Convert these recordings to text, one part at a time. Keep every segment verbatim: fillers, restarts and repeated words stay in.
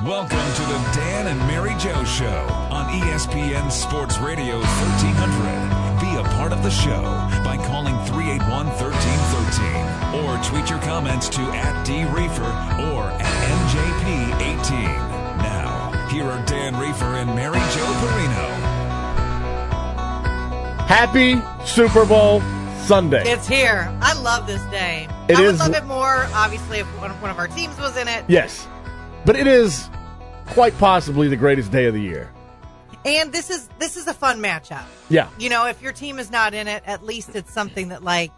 Welcome to the Dan and Mary Jo Show on E S P N Sports Radio thirteen hundred. Be a part of the show by calling three eight one, one three one three or tweet your comments to at D Reefer or at M J P eighteen. Now, here are Dan Reefer and Mary Jo Perino. Happy Super Bowl Sunday. It's here. I love this day. It I is, would love it more, obviously, if one, one of our teams was in it. Yes. But it is quite possibly the greatest day of the year. And this is this is a fun matchup. Yeah. You know, if your team is not in it, at least it's something that, like,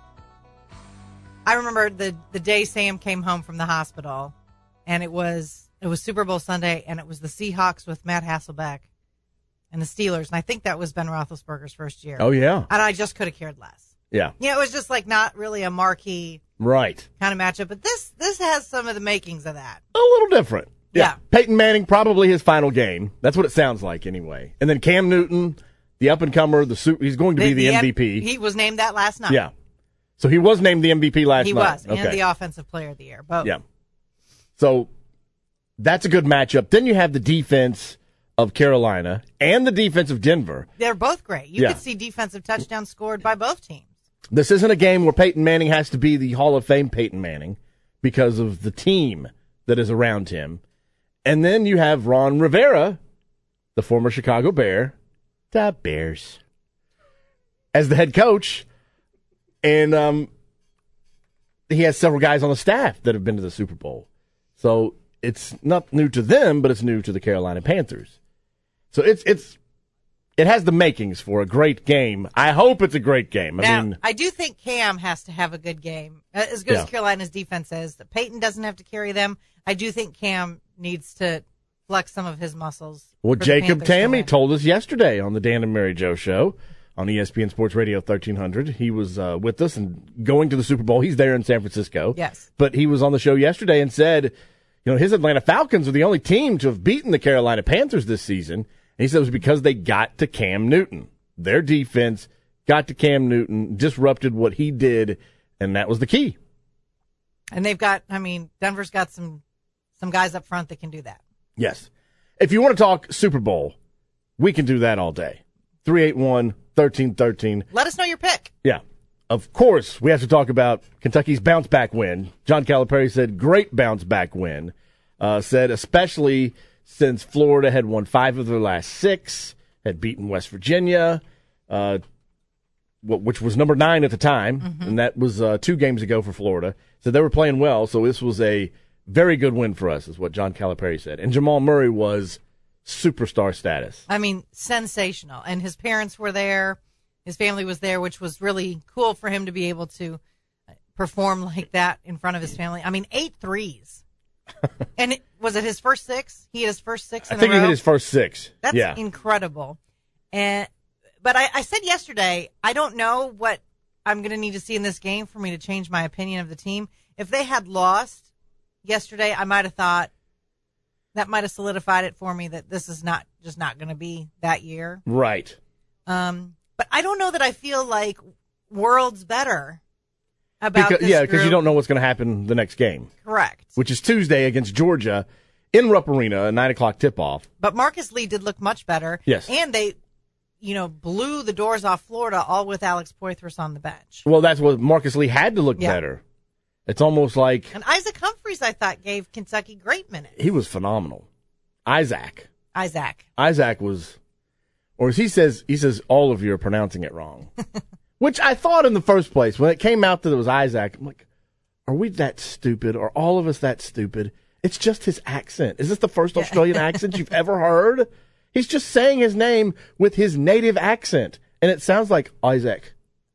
I remember the, the day Sam came home from the hospital, and it was it was Super Bowl Sunday, and it was the Seahawks with Matt Hasselbeck and the Steelers. And I think that was Ben Roethlisberger's first year. Oh, yeah. And I just could have cared less. Yeah. You know, it was just, like, not really a marquee right kind of matchup. But this this has some of the makings of that. A little different. Yeah. Yeah. Peyton Manning, probably his final game. That's what it sounds like anyway. And then Cam Newton, the up-and-comer, the su- he's going to be the, the M V P. He was named that last night. Yeah. So he was named the M V P last he night. He was, and the Offensive Player of the Year. Both. Yeah. So that's a good matchup. Then you have the defense of Carolina and the defense of Denver. They're both great. You yeah. could see defensive touchdowns scored by both teams. This isn't a game where Peyton Manning has to be the Hall of Fame Peyton Manning because of the team that is around him. And then you have Ron Rivera, the former Chicago Bear, the Bears, as the head coach. And um, he has several guys on the staff that have been to the Super Bowl. So it's not new to them, but it's new to the Carolina Panthers. So it's it's it has the makings for a great game. I hope it's a great game. I now, mean, I do think Cam has to have a good game. As good yeah. as Carolina's defense is, Peyton doesn't have to carry them. I do think Cam needs to flex some of his muscles. Well, Jacob Tammy to told us yesterday on the Dan and Mary Jo Show on E S P N Sports Radio thirteen hundred. He was uh, with us and going to the Super Bowl. He's there in San Francisco. Yes. But he was on the show yesterday and said, you know, his Atlanta Falcons are the only team to have beaten the Carolina Panthers this season. And he said it was because they got to Cam Newton. Their defense got to Cam Newton, disrupted what he did, and that was the key. And they've got, I mean, Denver's got some some guys up front that can do that. Yes. If you want to talk Super Bowl, we can do that all day. three eight one, one three one three. Let us know your pick. Yeah. Of course, we have to talk about Kentucky's bounce-back win. John Calipari said great bounce-back win. Uh, said especially since Florida had won five of their last six, had beaten West Virginia, uh, which was number nine at the time, mm-hmm. and that was uh, two games ago for Florida. So they were playing well, so this was a very good win for us, is what John Calipari said. And Jamal Murray was superstar status. I mean, sensational. And his parents were there. His family was there, which was really cool for him to be able to perform like that in front of his family. I mean, eight threes. And it, was it his first six? He had his first six in I think a row? he hit his first six. That's yeah. incredible. And But I, I said yesterday, I don't know what I'm going to need to see in this game for me to change my opinion of the team. If they had lost yesterday, I might have thought that might have solidified it for me that this is not just not going to be that year. Right. Um, but I don't know that I feel like worlds better about because, this Yeah, because group. you don't know what's going to happen the next game. Correct. Which is Tuesday against Georgia in Rupp Arena, a nine o'clock tip-off. But Marcus Lee did look much better. Yes. And they, you know, blew the doors off Florida, all with Alex Poythress on the bench. Well, that's what Marcus Lee had to look Yeah. better. It's almost like And Isaac Humphries, I thought, gave Kentucky great minutes. he was phenomenal. Isaac. Isaac. Isaac was, or as he says, he says all of you are pronouncing it wrong. Which I thought in the first place, when it came out that it was Isaac, I'm like, are we that stupid? Are all of us that stupid? It's just his accent. Is this the first Australian accent you've ever heard? He's just saying his name with his native accent, and it sounds like Isaac.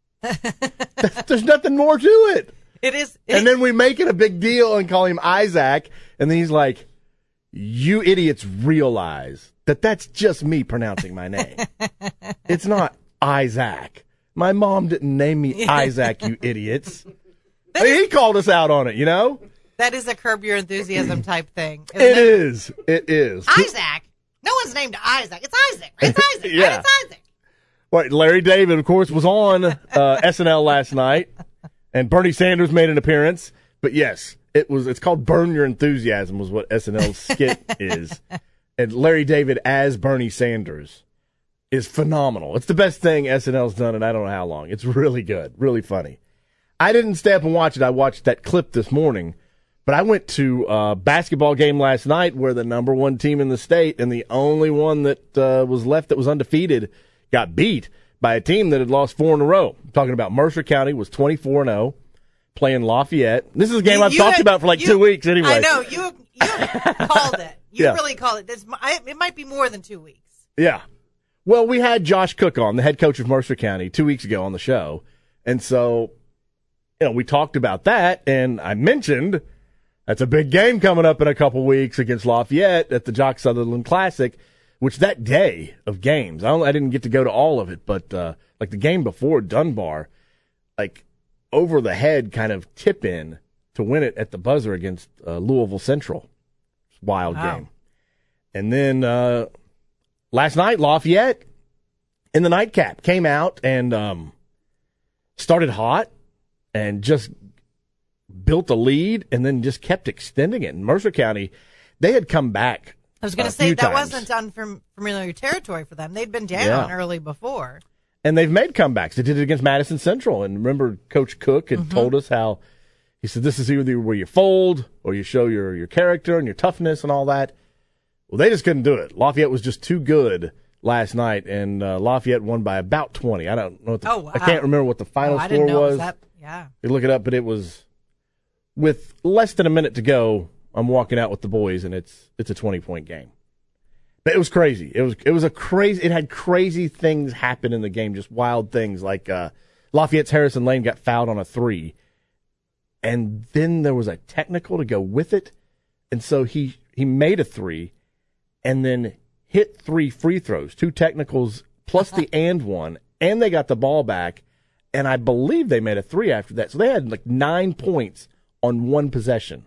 There's nothing more to it. It is. It, And then we make it a big deal and call him Isaac, and then he's like, you idiots realize that that's just me pronouncing my name. It's not Isaac. My mom didn't name me Isaac, you idiots. I mean, he called us out on it, you know? that is a Curb Your Enthusiasm type thing. It, it is. It is. Isaac. No one's named Isaac. It's Isaac. It's Isaac. Yeah. Right? It's Isaac. Well, Larry David, of course, was on uh, S N L last night, and Bernie Sanders made an appearance. But yes, It was. It's called "Burn Your Enthusiasm" was what S N L's skit is, and Larry David as Bernie Sanders is phenomenal. It's the best thing S N L's done in I don't know how long. It's really good, really funny. I didn't stay up and watch it. I watched that clip this morning, but I went to a basketball game last night where the number one team in the state and the only one that uh, was left that was undefeated got beat by a team that had lost four in a row. I'm talking about Mercer County was twenty-four and oh. Playing Lafayette. This is a game You- I've you talked had- about for like you- two weeks anyway. I know you. You called it. You Yeah. really called it. This, I, it might be more than two weeks. Yeah. Well, we had Josh Cook on, the head coach of Mercer County, two weeks ago on the show. And so, you know, we talked about that, and I mentioned that's a big game coming up in a couple weeks against Lafayette at the Jock Sutherland Classic, which that day of games, I, don't, I didn't get to go to all of it, but uh, like the game before Dunbar, like, over the head kind of tip in to win it at the buzzer against uh, Louisville Central. Wild Wow. game. And then uh, last night, Lafayette in the nightcap came out and um, started hot and just built a lead and then just kept extending it. In Mercer County, they had come back. I was going a to say few that times. wasn't unfamiliar territory for them. They'd been down Yeah. early before. And they've made comebacks. They did it against Madison Central. And remember, Coach Cook had told us how he said this is either where you fold or you show your, your character and your toughness and all that. Well, they just couldn't do it. Lafayette was just too good last night, and uh, Lafayette won by about twenty. I don't know. What the, Oh, wow. I can't remember what the final Oh, I score didn't know it was. was that. Yeah. You look it up, but it was with less than a minute to go. I'm walking out with the boys, and it's it's a twenty point game. But it was crazy. It was it was a crazy. It had crazy things happen in the game, just wild things like uh, Lafayette's Harrison Lane got fouled on a three, and then there was a technical to go with it, and so he he made a three, and then hit three free throws, two technicals plus the and one, and they got the ball back, and I believe they made a three after that. So they had like nine points on one possession.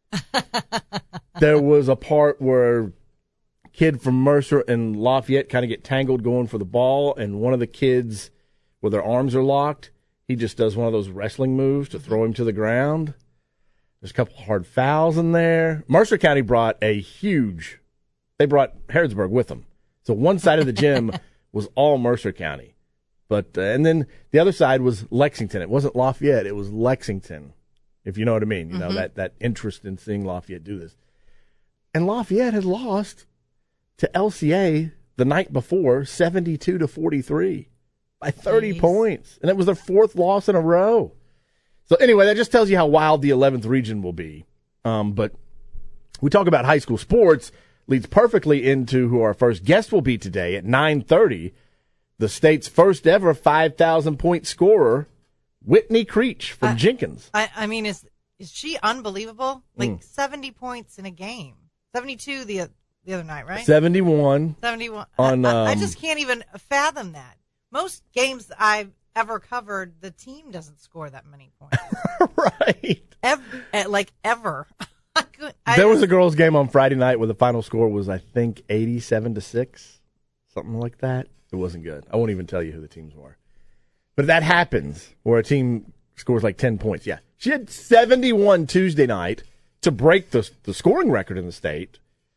There was a part where kid from Mercer and Lafayette kind of get tangled going for the ball, and one of the kids where their arms are locked, he just does one of those wrestling moves to throw him to the ground. There's a couple of hard fouls in there. Mercer County brought a huge, they brought Harrodsburg with them. So one side of the gym was all Mercer County. But uh, and then the other side was Lexington. It wasn't Lafayette, it was Lexington, if you know what I mean. You know, that, that interest in seeing Lafayette do this. And Lafayette had lost to L C A the night before, seventy-two to forty-three, by thirty Jeez. points. And it was their fourth loss in a row. So anyway, that just tells you how wild the eleventh region will be. Um, but we talk about high school sports, leads perfectly into who our first guest will be today at nine thirty, the state's first ever five thousand point scorer, Whitney Creech from I- Jenkins. I, I mean, is is she unbelievable? Like Mm. seventy points in a game, seventy-two the the other night, right? seventy-one. seventy-one. On, I, I- I um, just can't even fathom that. Most games I've ever covered, the team doesn't score that many points. Right. ever, eh, like ever. I could- I There was a just- girls' game on Friday night where the final score was, I think, eighty-seven to six, something like that. It wasn't good. I won't even tell you who the teams were. But that happens where a team scores like ten points. Yeah. She had seventy-one Tuesday night to break the, the scoring record in the state,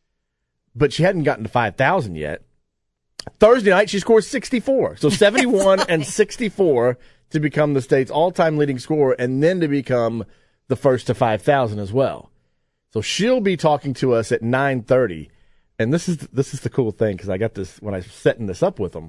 but she hadn't gotten to five thousand yet. Thursday night, she scores sixty-four. So seventy-one and sixty-four to become the state's all-time leading scorer and then to become the first to five thousand as well. So she'll be talking to us at nine thirty. And this is this is the cool thing, because I got this when I was setting this up with them.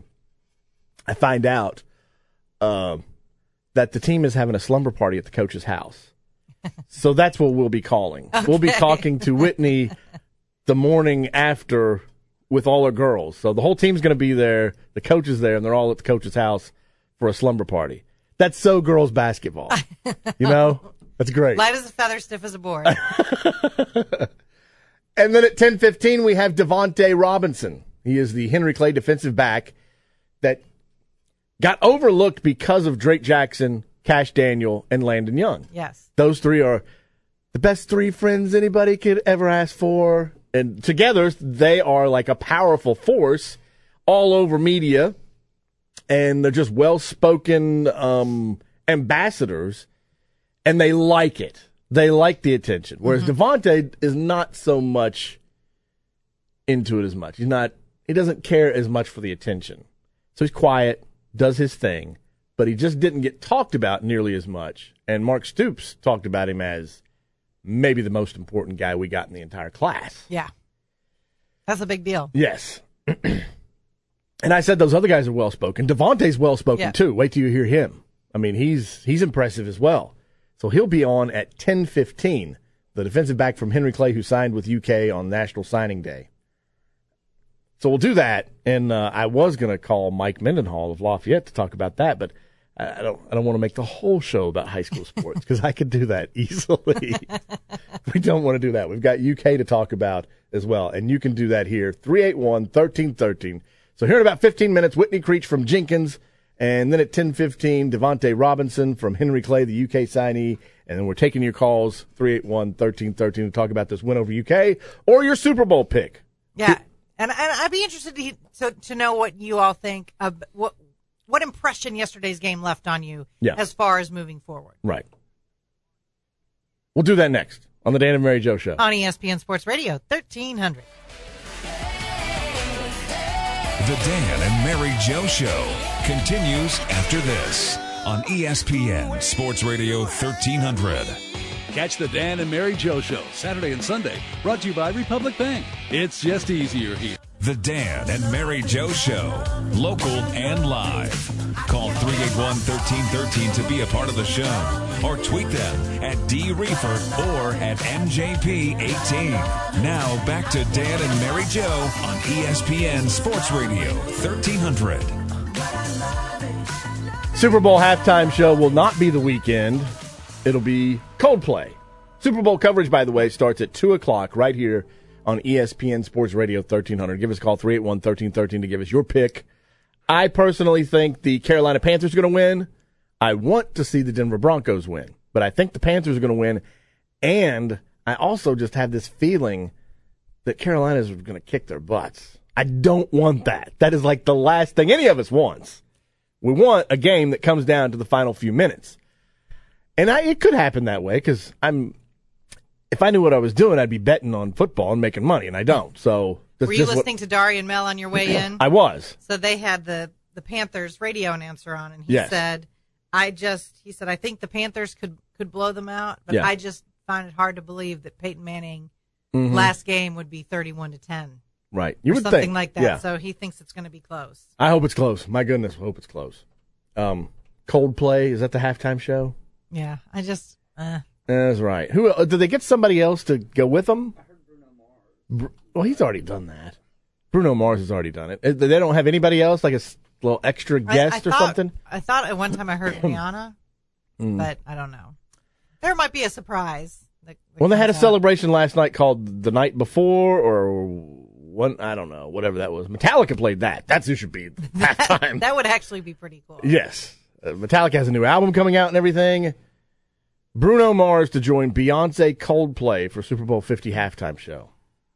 I find out uh, that the team is having a slumber party at the coach's house. So that's what we'll be calling. Okay. We'll be talking to Whitney the morning after with all her girls. So the whole team's going to be there. The coach is there, and they're all at the coach's house for a slumber party. That's so girls basketball. You know? That's great. Light as a feather, stiff as a board. And then at ten fifteen, we have Devontae Robinson. He is the Henry Clay defensive back that got overlooked because of Drake Jackson, Cash Daniel, and Landon Young. Yes. Those three are the best three friends anybody could ever ask for. And together, they are like a powerful force all over media. And they're just well-spoken um, ambassadors. And they like it. They like the attention. Whereas Mm-hmm. Devontae is not so much into it as much. He's not, he doesn't care as much for the attention. So he's quiet, does his thing, but he just didn't get talked about nearly as much. And Mark Stoops talked about him as maybe the most important guy we got in the entire class. Yeah. That's a big deal. Yes. And I said those other guys are well-spoken. Devontae's well-spoken, Yeah. too. Wait till you hear him. I mean, he's he's impressive as well. So he'll be on at ten fifteen, the defensive back from Henry Clay who signed with U K on National Signing Day. So we'll do that. And uh, I was going to call Mike Mendenhall of Lafayette to talk about that, but I I don't I don't want to make the whole show about high school sports because I could do that easily. We don't want to do that. We've got U K to talk about as well, and you can do that here, three eight one, one three one three. So here in about fifteen minutes, Whitney Creech from Jenkins, and then at ten fifteen, Devontae Robinson from Henry Clay, the U K signee, and then we're taking your calls, three eight one, one three one three, to talk about this win over U K or your Super Bowl pick. Yeah, and, and I'd be interested to, to to know what you all think of what what impression yesterday's game left on you Yeah. as far as moving forward. Right. We'll do that next on the Dan and Mary Jo Show. On E S P N Sports Radio, thirteen hundred. The Dan and Mary Jo Show continues after this on E S P N Sports Radio thirteen hundred. Catch the Dan and Mary Jo Show Saturday and Sunday, brought to you by Republic Bank. It's just easier here. The Dan and Mary Jo Show, local and live. Call three eight one, one three one three to be a part of the show, or tweet them at D Reefer or at M J P eighteen. Now back to Dan and Mary Jo on E S P N Sports Radio thirteen hundred. Super Bowl halftime show will not be the weekend. It'll be Coldplay. Super Bowl coverage, by the way, starts at two o'clock right here on E S P N Sports Radio thirteen hundred. Give us a call, three eight one, one three one three, to give us your pick. I personally think the Carolina Panthers are going to win. I want to see the Denver Broncos win, but I think the Panthers are going to win. And I also just have this feeling that Carolina's going to kick their butts. I don't want that. That is like the last thing any of us wants. We want a game that comes down to the final few minutes. And I, it could happen that way because I'm. If I knew what I was doing, I'd be betting on football and making money, and I don't. So that's Were you just listening what, to Dari and Mel on your way in? I was. So they had the, the Panthers radio announcer on, and he Yes. said, I just, he said, I think the Panthers could, could blow them out, but Yeah. I just find it hard to believe that Peyton Manning Mhm. last game would be thirty-one to ten. Right. You or would something think. like that. Yeah. So he thinks it's going to be close. I hope it's close. My goodness, I hope it's close. Um, Coldplay, is that the halftime show? Yeah, I just, uh, That's right. Who uh, did they get somebody else to go with them? I heard Bruno Mars. Br- well, he's already done that. Bruno Mars has already done it. Uh, They don't have anybody else, like a s- little extra I- guest I or thought- something? I thought at one time I heard Rihanna, Mm. but I don't know. There might be a surprise. that- that Well, they had a comes out. celebration last night called The Night Before, or one, I don't know, whatever that was. Metallica played that. That's who should be halftime. That would actually be pretty cool. Yes. Uh, Metallica has a new album coming out and everything. Bruno Mars to join Beyonce Coldplay for Super Bowl fifty halftime show.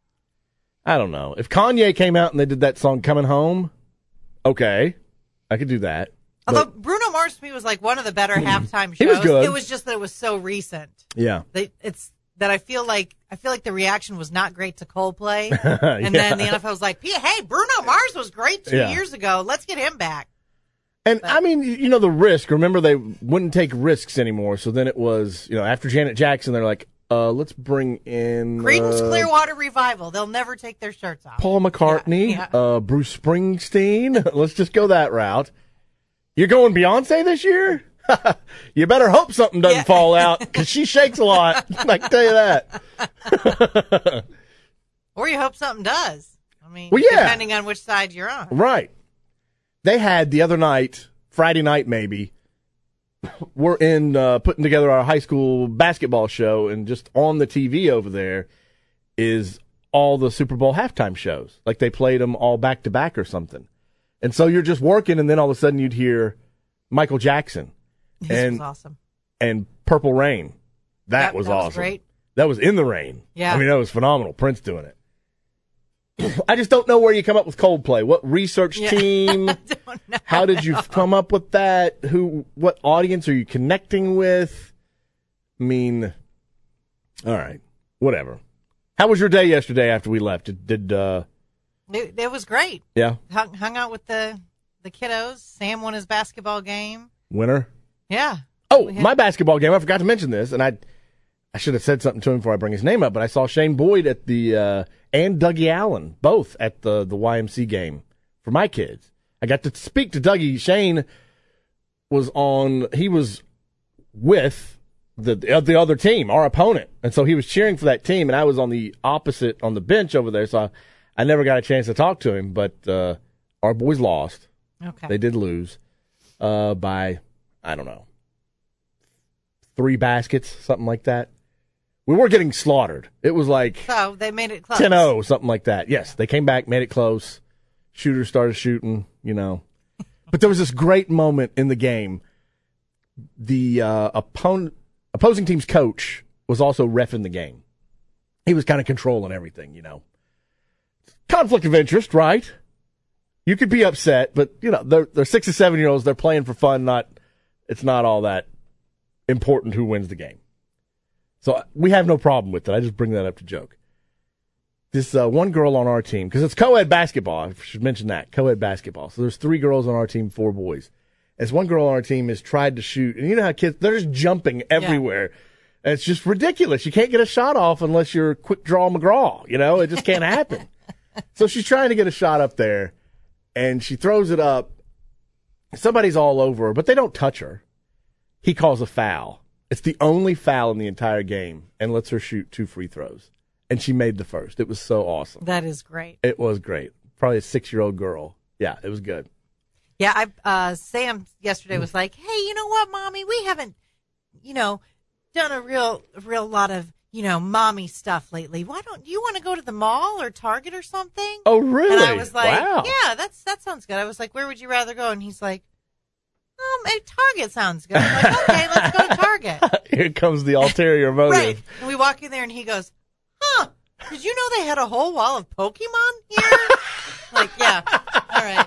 I don't know. If Kanye came out and they did that song Coming Home, okay, I could do that. Although But, Bruno Mars to me was like one of the better halftime shows. He was good. It was just that it was so recent. yeah. They, it's that I feel like I feel like the reaction was not great to Coldplay, and Yeah. then the N F L was like, "Hey, Bruno Mars was great two Yeah. years ago. Let's get him back." And I mean, you know, the risk, remember they wouldn't take risks anymore. So then it was, you know, after Janet Jackson, they're like, uh, let's bring in Creedence uh, Clearwater Revival. They'll never take their shirts off. Paul McCartney, Yeah, yeah. Uh, Bruce Springsteen. Let's just go that route. You're going Beyonce this year? You better hope something doesn't Yeah. fall out because she shakes a lot. I can tell you that. Or you hope something does. I mean, Well, yeah. depending on which side you're on. Right. They had the other night, Friday night maybe, we're in uh, putting together our high school basketball show, and just on the T V over there is all the Super Bowl halftime shows. Like they played them all back to back or something. And so you're just working, and then all of a sudden you'd hear Michael Jackson This and was awesome. and Purple Rain. That, That- was that was awesome. great. That was In the Rain. Yeah. I mean, that was phenomenal. Prince doing it. I just don't know where you come up with Coldplay. What research Yeah. team? Don't know. How did you come up with that? Who? What audience are you connecting with? I mean, All right. Whatever. How was your day yesterday after we left? Did, did uh It, it was great. yeah, Hung, hung out with the, the kiddos. Sam won his basketball game. winner? Yeah. Oh, We had- my basketball game. I forgot to mention this, and I I should have said something to him before I bring his name up, but I saw Shane Boyd at the uh and Dougie Allen both at the the Y M C game for my kids. I got to speak to Dougie. Shane was on he was with the the other team, our opponent. And so he was cheering for that team, and I was on the opposite on the bench over there, so I, I never got a chance to talk to him, but uh our boys lost. Okay. They did lose uh by I don't know. Three baskets, something like that. We were getting slaughtered. It was like So they made it close. ten oh, something like that. Yes, they came back, made it close. Shooters started shooting, you know. But there was this great moment in the game. The uh, opponent, opposing team's coach was also reffing the game. He was kind of controlling everything, you know. Conflict of interest, right? You could be upset, but, you know, they're, they're six or seven-year-olds. They're playing for fun. Not, it's not all that important who wins the game. So we have no problem with it. I just bring that up to joke. This uh, one girl on our team, because it's co-ed basketball. I should mention that, co-ed basketball. So there's three girls on our team, four boys. As one girl on our team has tried to shoot, and you know how kids, they're just jumping everywhere. And it's just ridiculous. You can't get a shot off unless you're quick draw McGraw. You know, it just can't happen. So she's trying to get a shot up there, and she throws it up. Somebody's all over her, but they don't touch her. He calls a foul. It's the only foul in the entire game, and lets her shoot two free throws. And she made the first. It was so awesome. That is great. It was great. Probably a six-year-old girl. Yeah, it was good. Yeah, I uh, Sam yesterday was like, "Hey, you know what, Mommy? We haven't, you know, done a real, real lot of, you know, mommy stuff lately. Why don't you want to go to the mall or Target or something?" Oh, really? And I was like, wow. "Yeah, that's that sounds good." I was like, "Where would you rather go?" And he's like, "Um, eh, Target sounds good." I'm like, "Okay, let's go to Target." Here comes the ulterior motive. Right. And we walk in there, and he goes, "Huh? Did you know they had a whole wall of Pokemon here?" Like, yeah, all right.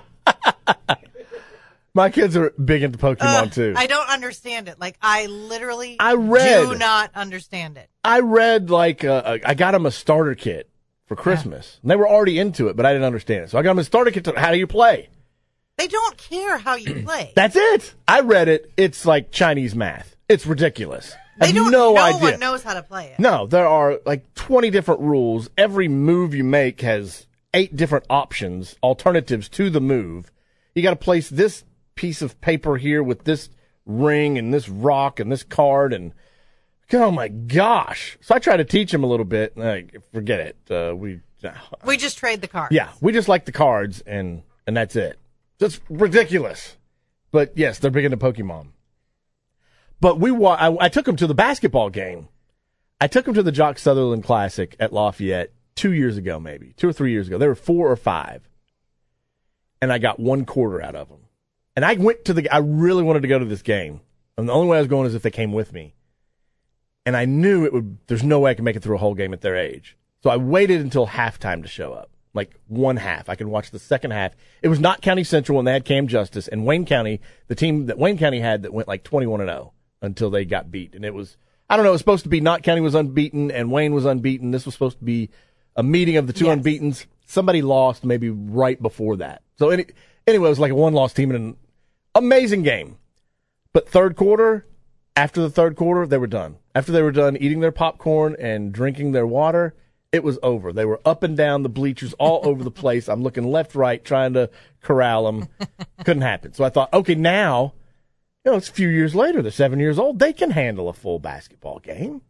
My kids are big into Pokemon, Uh, too. I don't understand it. Like, I literally I read- do not understand it. I read, like, uh, I got them a starter kit for Christmas. And they were already into it, but I didn't understand it. So I got them a starter kit to, how do you play? They don't care how you play. That's it. I read it. It's like Chinese math. It's ridiculous. I They have don't. no, no idea. one knows how to play it. No, there are like twenty different rules. Every move you make has eight different options, alternatives to the move. You got to place this piece of paper here with this ring and this rock and this card, and oh my gosh. So I try to teach him a little bit. Like, forget it. Uh, we, We just trade the cards. yeah, we just like the cards, and, and that's it. That's ridiculous. But yes, they're big into Pokemon. But we wa- I, I took him to the basketball game. I took him to the Jock Sutherland Classic at Lafayette two years ago, maybe two or three years ago. They were four or five, and I got one quarter out of them. And I went to the. I really wanted to go to this game, and the only way I was going is if they came with me. And I knew it would. There's no way I could make it through a whole game at their age. So I waited until halftime to show up, like one half. I could watch the second half. It was not County Central when they had Cam Justice, and Wayne County, the team that Wayne County had that went like twenty-one and oh until they got beat. And it was, I don't know, it was supposed to be Knott County was unbeaten and Wayne was unbeaten. This was supposed to be a meeting of the two Yes. unbeatens. Somebody lost maybe right before that. So any, anyway, it was like a one-loss team in an amazing game. But third quarter, after the third quarter, they were done. After they were done eating their popcorn and drinking their water, it was over. They were up and down the bleachers all over the place. I'm looking left, right, trying to corral them. Couldn't happen. So I thought, okay, now, you know, it's a few years later. They're seven years old. They can handle a full basketball game.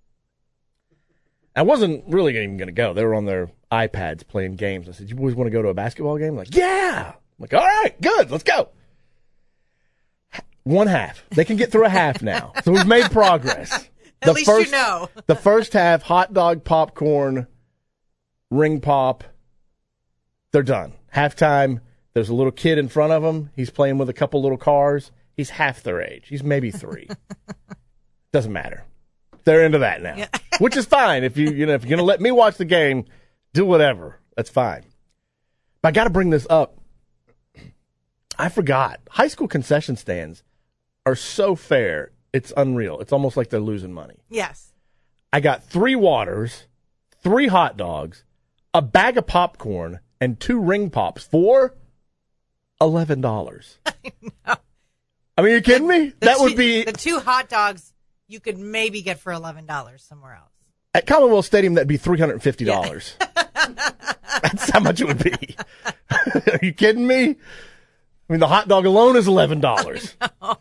I wasn't really even going to go. They were on their iPads playing games. I said, you boys want to go to a basketball game? Like, yeah. I'm like, all right, good. Let's go. One half. They can get through a half now. So we've made progress. At least you know. The first half, hot dog, popcorn, ring pop. They're done. Halftime, there's a little kid in front of them. He's playing with a couple little cars. He's half their age. He's maybe three. Doesn't matter. They're into that now, Yeah. which is fine. If you you know if you're gonna let me watch the game, do whatever. That's fine. But I got to bring this up. I forgot. High school concession stands are so fair. It's unreal. It's almost like they're losing money. Yes. I got three waters, three hot dogs, a bag of popcorn, and two ring pops for eleven dollars. I know. I mean, are you kidding me? The That two, would be the two hot dogs you could maybe get for eleven dollars somewhere else. at Commonwealth Stadium. That'd be three hundred and fifty dollars. Yeah. That's how much it would be. Are you kidding me? I mean, the hot dog alone is eleven dollars.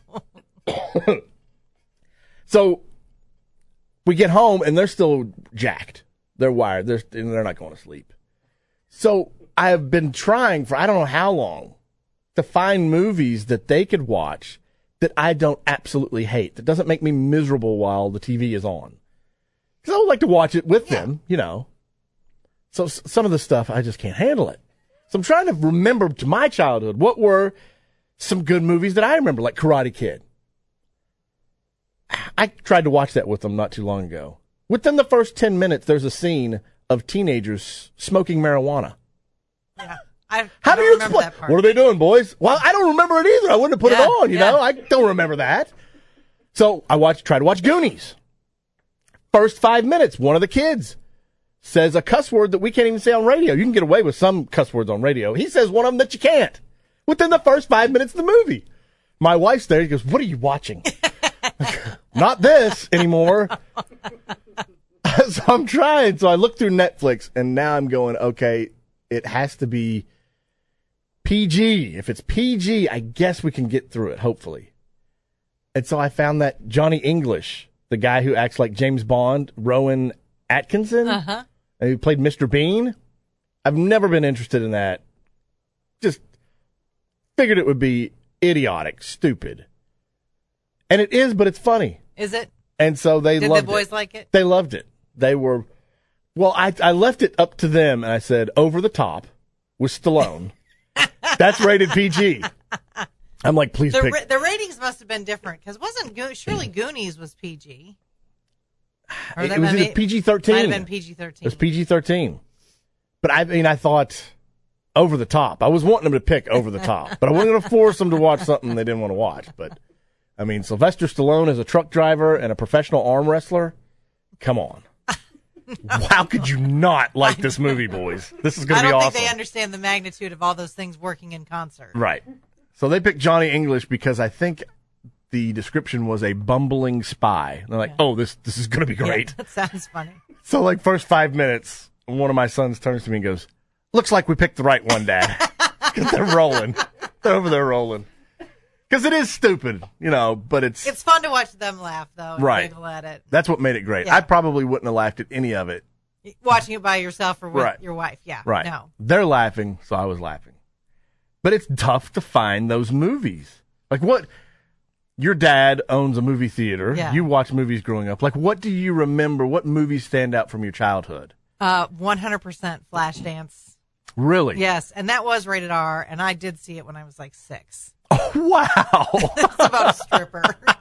So we get home and they're still jacked. They're wired. They're they're not going to sleep. So I have been trying for I don't know how long to find movies that they could watch that I don't absolutely hate, that doesn't make me miserable while the T V is on. Because I would like to watch it with yeah. them, you know. So s- some of the stuff, I just can't handle it. So I'm trying to remember to my childhood, what were some good movies that I remember, like Karate Kid. I tried to watch that with them not too long ago. Within the first ten minutes, there's a scene of teenagers smoking marijuana. Yeah. I, How I do you remember explain? that part. What are they doing, boys? Well, I don't remember it either. I wouldn't have put Yeah, it on, you yeah. know? I don't remember that. So I watched, tried to watch Goonies. First five minutes, one of the kids says a cuss word that we can't even say on radio. You can get away with some cuss words on radio. He says one of them that you can't. Within the first five minutes of the movie. My wife's there. She goes, what are you watching? Not this anymore. So I'm trying. So I look through Netflix, and now I'm going, okay, it has to be P G. If it's P G, I guess we can get through it, hopefully. And so I found that Johnny English, the guy who acts like James Bond, Rowan Atkinson, Uh-huh. and who played Mister Bean. I've never been interested in that. Just figured it would be idiotic, stupid. And it is, but it's funny. Is it? And so they Did loved the boys it. like it? They loved it. They were, well, I, I left it up to them, and I said, over the top with Stallone. That's rated P G. I'm like, please The, pick. ra- the ratings must have been different because wasn't Go- surely Goonies was P G? Or It, that it was might either be- P G thirteen. Might have been P G It thirteen. was P G thirteen. But I mean, I thought over the top. I was wanting them to pick over the top, but I wasn't going to force them to watch something they didn't want to watch. But I mean, Sylvester Stallone as a truck driver and a professional arm wrestler. Come on. How could you not like this movie, boys? This is going I to be don't awesome. think they understand the magnitude of all those things working in concert. Right. So they picked Johnny English because I think the description was a bumbling spy. And they're like, Yeah. oh, this this is going to be great. Yeah, that sounds funny. So like first five minutes, one of my sons turns to me and goes, looks like we picked the right one, Dad. Because they're rolling. They're over there rolling. Because it is stupid, you know, but it's... It's fun to watch them laugh, though. And Right. giggle at it. That's what made it great. Yeah. I probably wouldn't have laughed at any of it. Watching it by yourself or with Right. your wife. Yeah. Right. No. They're laughing, so I was laughing. But it's tough to find those movies. Like what... Your dad owns a movie theater. Yeah. You watch movies growing up. Like, what do you remember? What movies stand out from your childhood? Uh, one hundred percent Flashdance. Really? Yes. And that was rated R, and I did see it when I was like six. Wow. It's about a stripper.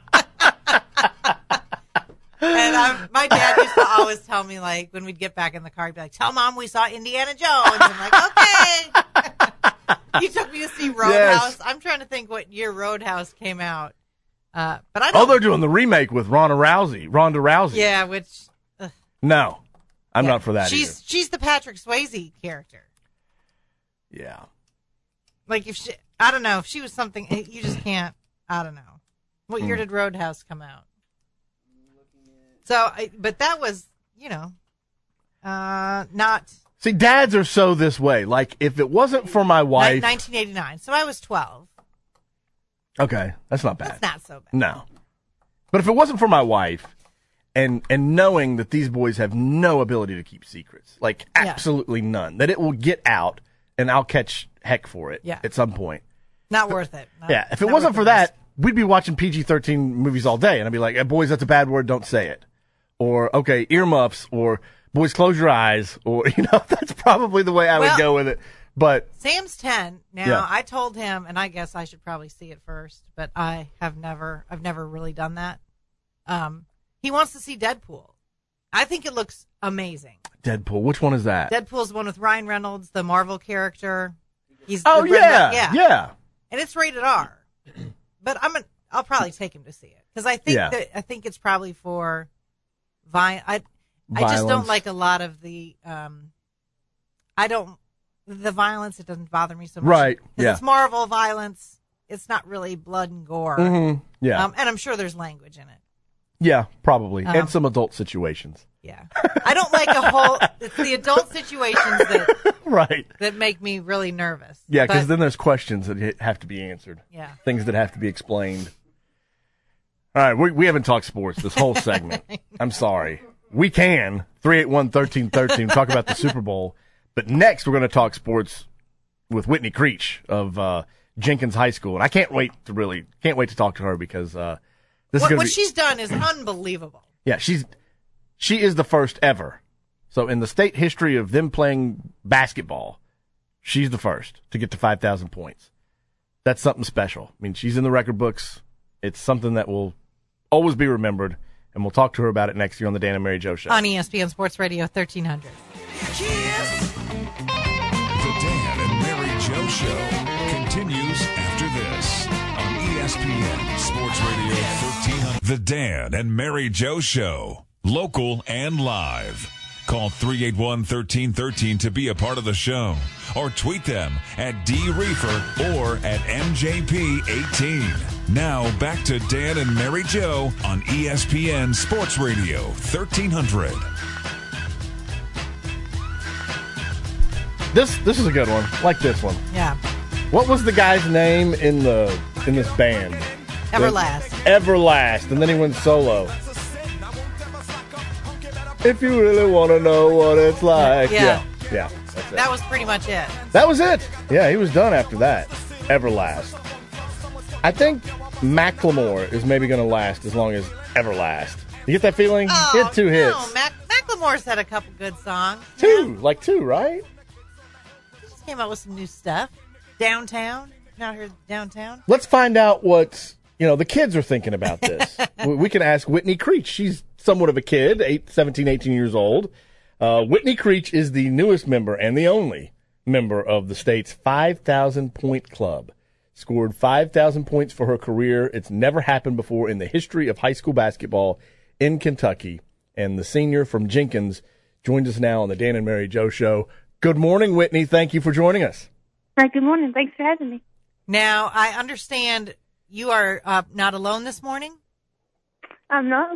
And um, my dad used to always tell me, like, when we'd get back in the car, he'd be like, tell Mom we saw Indiana Jones. I'm like, okay. He took me to see Roadhouse. Yes. I'm trying to think what year Roadhouse came out. Uh, but I Oh, don't. they're doing the remake with Ronda Rousey. Ronda Rousey. Yeah, which. Uh, No, I'm yeah. not for that She's she's the Patrick Swayze character. either. Yeah. Like if she, I don't know if she was something you just can't. I don't know. What year Mm. did Roadhouse come out? So, I, but that was you know, uh, not See, dads are so this way. Like, if it wasn't for my wife. nineteen eighty-nine. So I was twelve. Okay, that's not bad. That's not so bad. No. But if it wasn't for my wife and and knowing that these boys have no ability to keep secrets, like Yeah. absolutely none, that it will get out and I'll catch heck for it Yeah. at some point. Not worth it. Not- Yeah, if it not wasn't worth for the risk. that, we'd be watching P G thirteen movies all day, and I'd be like, hey, boys, that's a bad word, don't say it. Or, okay, earmuffs, or boys, close your eyes, or, you know, that's probably the way I Well- would go with it. But, Sam's ten now. Yeah. I told him, and I guess I should probably see it first, but I have never, I've never really done that. Um, he wants to see Deadpool. I think it looks amazing. Deadpool, which one is that? Deadpool's the one with Ryan Reynolds, the Marvel character. He's oh, the Red yeah, Red- yeah, yeah. and it's rated R. But I'm, an, I'll probably take him to see it because I think Yeah. that I think it's probably for Vine. I, violence. I just don't like a lot of the. Um, I don't the violence. It doesn't bother me so much. Right. Yeah. It's Marvel violence. It's not really blood and gore. Mm-hmm. Yeah. Um, and I'm sure there's language in it. Yeah, probably, Um, and some adult situations. Yeah. I don't like a whole. It's the adult situations that Right. that make me really nervous. Yeah, because But- then there's questions that have to be answered. Yeah. Things that have to be explained. All right, we we haven't talked sports this whole segment. I'm sorry. We can three eight one, one three one three talk about the Super Bowl, but next we're going to talk sports with Whitney Creech of uh, Jenkins High School, and I can't wait to really can't wait to talk to her because uh, this What, is going what to be she's done is unbelievable. yeah she's she is the first ever. So in the state history of them playing basketball, she's the first to get to five thousand points. That's something special. I mean, she's in the record books. It's something that will always be remembered, and we'll talk to her about it next year on the Dan and Mary Jo Show. On E S P N Sports Radio thirteen hundred. The Dan and Mary Jo Show continues after this on E S P N Sports Radio thirteen hundred. The Dan and Mary Jo Show, local and live. Call three eight one, one three one three to be a part of the show, or tweet them at D Reefer or at M J P eighteen. Now back to Dan and Mary Jo on E S P N Sports Radio thirteen hundred. This this is a good one. I like this one. Yeah. What was the guy's name in the in this band? Everlast. Everlast, and then he went solo. If you really want to know what it's like. Yeah. Yeah, yeah, that's it. That was pretty much it. That was it. Yeah, he was done after that. Everlast. I think Macklemore is maybe going to last as long as Everlast. You get that feeling? Oh, he had two hits. No, Mac- Macklemore's had a couple good songs. Two, like two, right? He just came out with some new stuff. Downtown. Not here downtown. Let's find out what, you know, the kids are thinking about this. we we can ask Whitney Creech. She's somewhat of a kid, eight, seventeen, eighteen years old. Uh, Whitney Creech is the newest member and the only member of the state's five thousand point club. Scored five thousand points for her career. It's never happened before in the history of high school basketball in Kentucky. And the senior from Jenkins joins us now on the Dan and Mary Jo Show. Good morning, Whitney. Thank you for joining us. Hi, good morning. Thanks for having me. Now, I understand you are uh, not alone this morning. I'm not.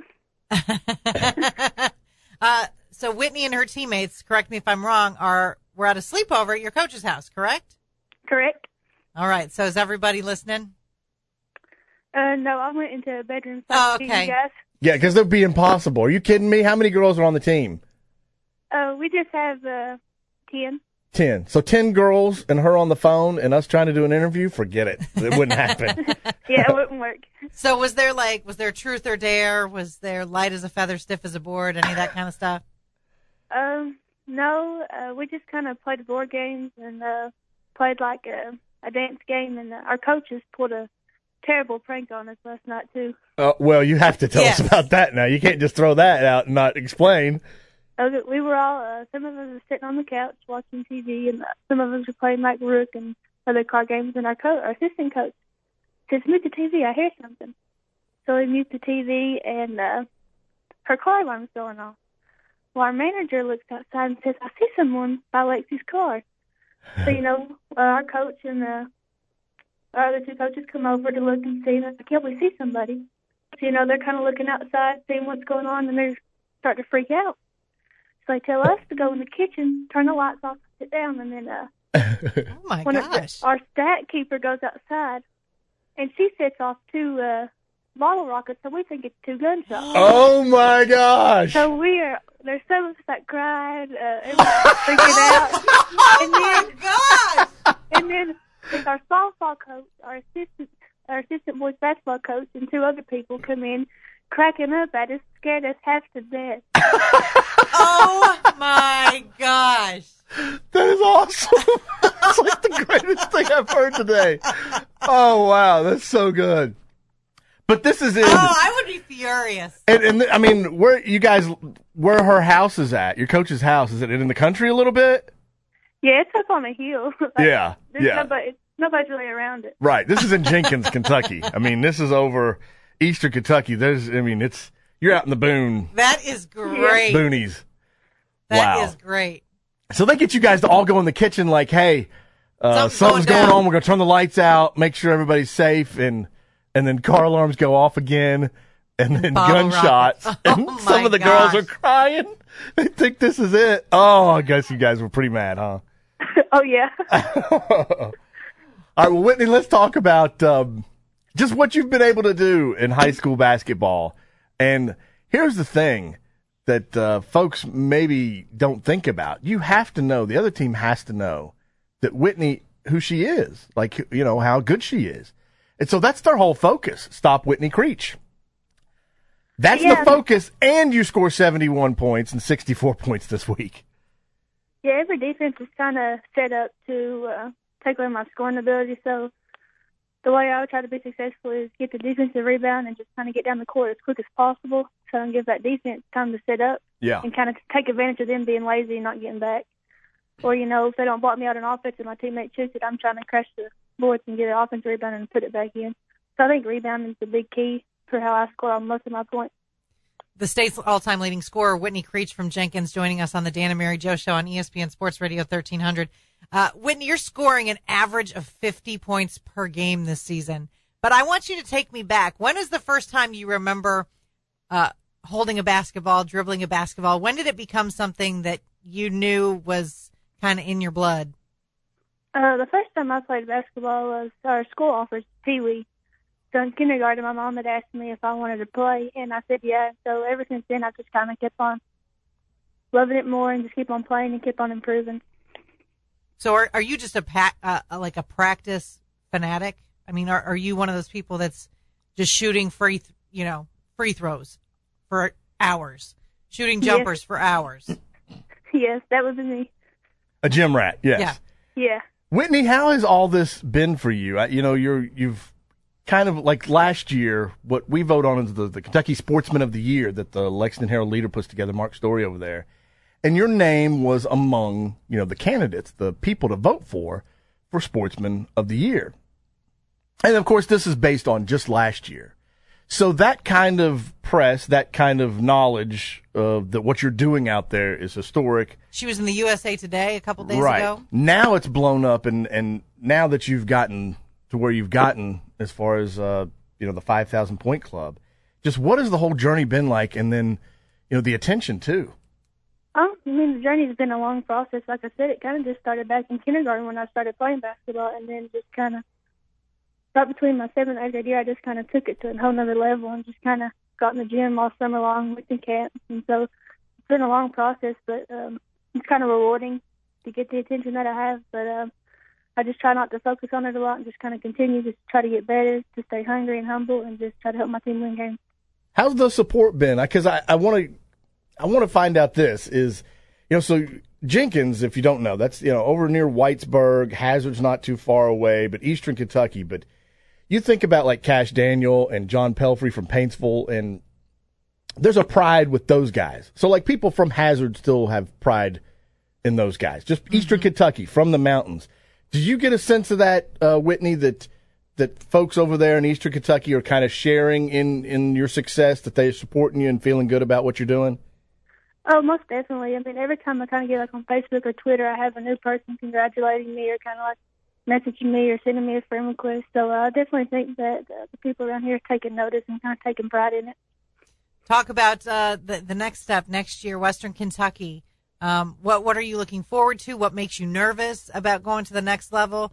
uh, so Whitney and her teammates, correct me if I'm wrong, are were at a sleepover at your coach's house, correct? Correct. All right. So is everybody listening? Uh, no, I went into a bedroom. So Oh, I could see okay. you guys. Yeah, because that'd be impossible. Are you kidding me? How many girls are on the team? Uh, we just have uh, ten. Ten. So ten girls and her on the phone and us trying to do an interview? Forget it. It wouldn't happen. Yeah, it wouldn't work. So was there like, was there truth or dare? Was there light as a feather, stiff as a board, any of that kind of stuff? Um, no, uh, we just kind of played board games and uh, played like a, a dance game, and uh, our coaches pulled a terrible prank on us last night too. Uh, well, you have to tell Yes. us about that now. You can't just throw that out and not explain. Uh, we were all, uh, some of us were sitting on the couch watching T V, and uh, some of us were playing like Rook and other card games, and our coach, our assistant coach says, "Mute the T V, I hear something." So we mute the T V, and uh, her car alarm was going off. Well, our manager looks outside and says, "I see someone by Lexi's car." So, you know, uh, our coach and uh, our other two coaches come over to look and see, and they're like, "Yeah, we see somebody." So, you know, they're kind of looking outside, seeing what's going on, and they're starting to freak out. So they tell us to go in the kitchen, turn the lights off, sit down, and then uh, Oh, my one of gosh. the, our stat keeper goes outside, and she sets off two uh, bottle rockets, so we think it's two gunshots. Oh, my gosh. So we are, there's some of us that cried, uh, everyone's freaking out. And Oh, then, my gosh. and then with our softball coach, our assistant, our assistant boys basketball coach, and two other people come in, cracking up at us, scared us half to death. Oh, my gosh. That is awesome. It's like the greatest thing I've heard today. Oh, wow. That's so good. But this is in, Oh, I would be furious. and, and I mean, where you guys, where her house is at, your coach's house, is it in the country a little bit? Yeah, it's up on a hill. Like, Yeah, there's yeah. Nobody, nobody's really around it. Right. This is in Jenkins, Kentucky. I mean, this is over eastern Kentucky. There's, I mean, it's, you're out in the boon, That is great. boonies. That Wow. is great. So they get you guys to all go in the kitchen like, hey, uh, Something's something's going going down. on. We're going to turn the lights out, make sure everybody's safe, and and then car alarms go off again, and then Bottle gunshots. rockets. And Oh, some my of the gosh. girls are crying. They think this is it. Oh, I guess you guys were pretty mad, huh? Oh, yeah. All right, well, Whitney, let's talk about um, just what you've been able to do in high school basketball. And here's the thing that uh, folks maybe don't think about. You have to know, the other team has to know that Whitney, who she is, like, you know, how good she is. And so that's their whole focus. Stop Whitney Creech. That's Yeah. the focus, and you score seventy-one points and sixty-four points this week. Yeah, every defense is kind of set up to uh, take away my scoring ability. So the way I would try to be successful is get the defensive rebound and just kind of get down the court as quick as possible, so I can give that defense time to set up Yeah. and kind of take advantage of them being lazy and not getting back. Or, you know, if they don't block me out on offense and my teammate shoots it, I'm trying to crash the boards and get an offensive rebound and put it back in. So I think rebounding is the big key for how I score on most of my points. The state's all-time leading scorer, Whitney Creech from Jenkins, joining us on the Dan and Mary Jo Show on E S P N Sports Radio thirteen hundred. Uh, Whitney, you're scoring an average of fifty points per game this season. But I want you to take me back. When is the first time you remember uh, holding a basketball, dribbling a basketball? When did it become something that you knew was kind of in your blood? Uh, the first time I played basketball was our school offers Pee-wee. So in kindergarten, my mom had asked me if I wanted to play, and I said yeah. So ever since then, I've just kind of kept on loving it more and just keep on playing and keep on improving. So are, are you just a pa- uh, like a practice fanatic? I mean, are, are you one of those people that's just shooting free, th- you know, free throws for hours, shooting Yes. jumpers for hours? Yes, that was me. A gym rat, yes. Yeah. Yeah. Whitney, how has all this been for you? I- You know, you're you've kind of like last year, what we vote on is the, the Kentucky Sportsman of the Year that the Lexington Herald Leader puts together, Mark Story over there. And your name was among, you know, the candidates, the people to vote for, for Sportsman of the Year. And of course, this is based on just last year. So that kind of press, that kind of knowledge of that what you're doing out there is historic. She was in the U S A Today a couple days Right. ago. Now it's blown up, and, and now that you've gotten to where you've gotten as far as, uh, you know, the five thousand point club, just what has the whole journey been like? And then, you know, the attention too. Um, I mean, the journey's been a long process. Like I said, it kind of just started back in kindergarten when I started playing basketball, and then just kind of right between my seventh and eighth grade year, I just kind of took it to a whole nother level and just kind of got in the gym all summer long with the camps. And so it's been a long process, but um, it's kind of rewarding to get the attention that I have. But um, I just try not to focus on it a lot and just kind of continue to try to get better, to stay hungry and humble, and just try to help my team win games. How's the support been? Because I, I want to, I want to find out this is, you know, so Jenkins, if you don't know, that's, you know, over near Whitesburg. Hazard's not too far away, but Eastern Kentucky. But you think about like Cash Daniel and John Pelfrey from Paintsville, and there's a pride with those guys. So like people from Hazard still have pride in those guys. Just mm-hmm. Eastern Kentucky from the mountains. Did you get a sense of that, uh, Whitney, that that folks over there in Eastern Kentucky are kind of sharing in, in your success, that they're supporting you and feeling good about what you're doing? Oh, most definitely. I mean, every time I kind of get like on Facebook or Twitter, I have a new person congratulating me or kind of like messaging me or sending me a friend request. So uh, I definitely think that uh, the people around here are taking notice and kind of taking pride in it. Talk about uh, the the next step next year, Western Kentucky. Um, what what are you looking forward to? What makes you nervous about going to the next level?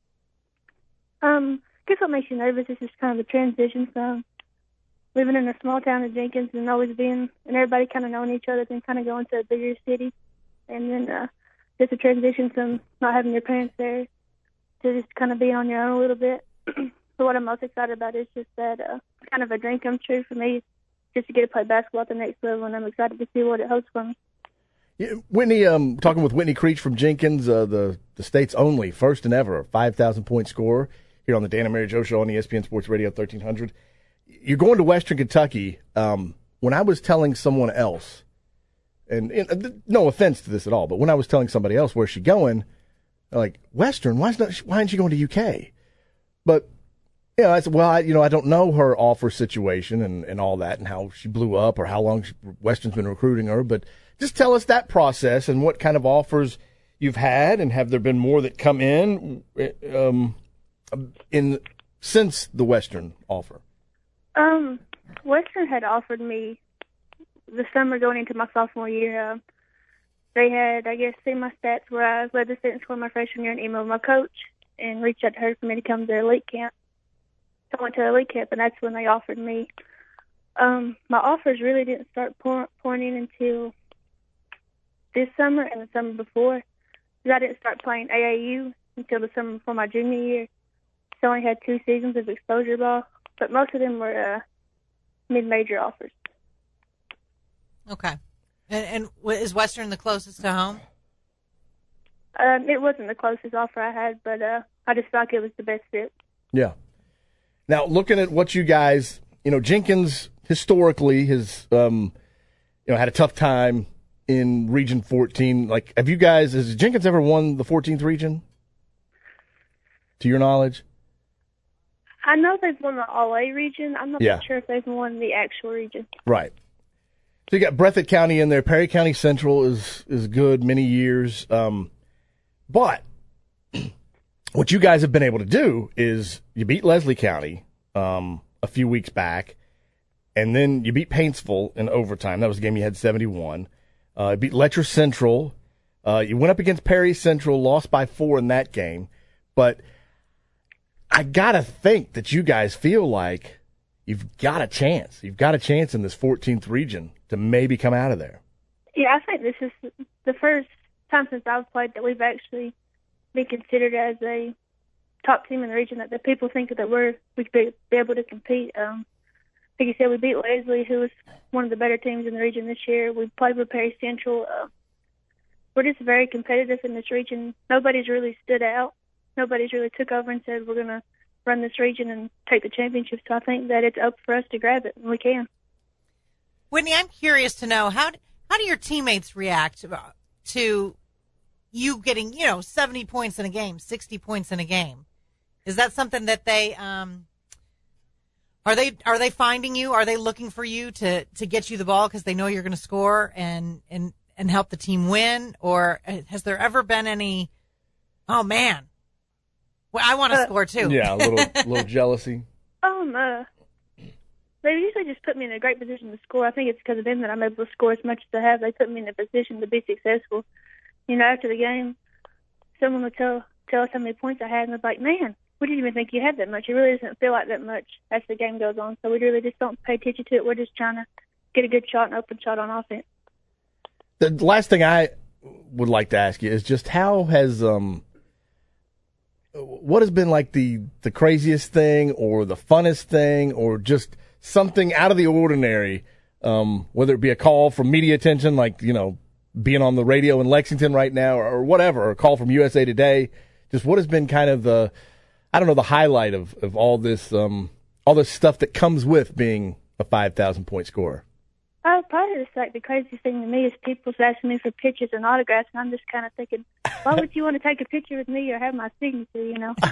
Um, I guess what makes you nervous is just kind of the transition from living in a small town of Jenkins and always being, and everybody kind of knowing each other, then kind of going to a bigger city. And then uh, just a transition from not having your parents there to just kind of being on your own a little bit. So what I'm most excited about is just that uh, kind of a dream come true for me, just to get to play basketball at the next level, and I'm excited to see what it holds for me. Yeah, Whitney, um, talking with Whitney Creech from Jenkins, uh, the, the state's only, first and ever, five thousand point scorer here on the Dan and Mary Jo Show on E S P N Sports Radio thirteen hundred. You're going to Western Kentucky. Um, when I was telling someone else, and, and no offense to this at all, but when I was telling somebody else where's she going, they're like, Western, why, is not, why isn't she going to U K? But know, I said, well, I, you know, I don't know her offer situation and, and all that and how she blew up or how long she, Western's been recruiting her, but just tell us that process and what kind of offers you've had, and have there been more that come in um, in since the Western offer? Um, Western had offered me the summer going into my sophomore year. Uh, they had, I guess, seen my stats where I led the state in scoring my freshman year and emailed my coach and reached out to her for me to come to their elite camp. So I went to the elite camp, and that's when they offered me. Um, my offers really didn't start pour, pouring in until this summer and the summer before. Because I didn't start playing A A U until the summer before my junior year. So I only had two seasons of exposure ball, but most of them were uh, mid-major offers. Okay. And, and is Western the closest to home? Um, it wasn't the closest offer I had, but uh, I just felt like it was the best fit. Yeah. Now, looking at what you guys, you know, Jenkins historically has, um, you know, had a tough time in Region fourteen. Like, have you guys, has Jenkins ever won the fourteenth region? To your knowledge? I know they've won the All-A region. I'm not Yeah. sure if they've won the actual region. Right. So you got Breathitt County in there. Perry County Central is is good many years. Um, but what you guys have been able to do is you beat Leslie County um, a few weeks back, and then you beat Paintsville in overtime. That was a game you had seventy-one. Uh, you beat Letcher Central. Uh, you went up against Perry Central, lost by four in that game. But I got to think that you guys feel like you've got a chance. You've got a chance in this fourteenth region to maybe come out of there. Yeah, I think this is the first time since I've played that we've actually been considered as a top team in the region, that the people think that we're we'd be, be able to compete. Um, like you said, we beat Leslie, who was one of the better teams in the region this year. We played with Perry Central. Uh, we're just very competitive in this region. Nobody's really stood out. Nobody's really took over and said we're going to run this region and take the championship. So I think that it's up for us to grab it, and we can. Whitney, I'm curious to know, how how do your teammates react to you getting, you know, seventy points in a game, sixty points in a game? Is that something that they um, are they are they finding you? Are they looking for you to, to get you the ball because they know you're going to score and, and and help the team win? Or has there ever been any, oh man, well, I want to uh, score too? Yeah, a little little jealousy. Um, uh, they usually just put me in a great position to score. I think it's because of them that I'm able to score as much as I have. They put me in a position to be successful. You know, after the game, someone would tell tell us how many points I had, and they're like, man, we didn't even think you had that much. It really doesn't feel like that much as the game goes on. So we really just don't pay attention to it. We're just trying to get a good shot and open shot on offense. The last thing I would like to ask you is just how has um what has been like the the craziest thing or the funnest thing or just something out of the ordinary, um, whether it be a call from media attention, like, you know, being on the radio in Lexington right now, or, or whatever, or a call from U S A Today. Just what has been kind of the, I don't know, the highlight of, of all this, um, all this stuff that comes with being a five thousand point scorer? Oh, probably just like the craziest thing to me is people's asking me for pictures and autographs, and I'm just kind of thinking, why would you want to take a picture with me or have my signature, you know?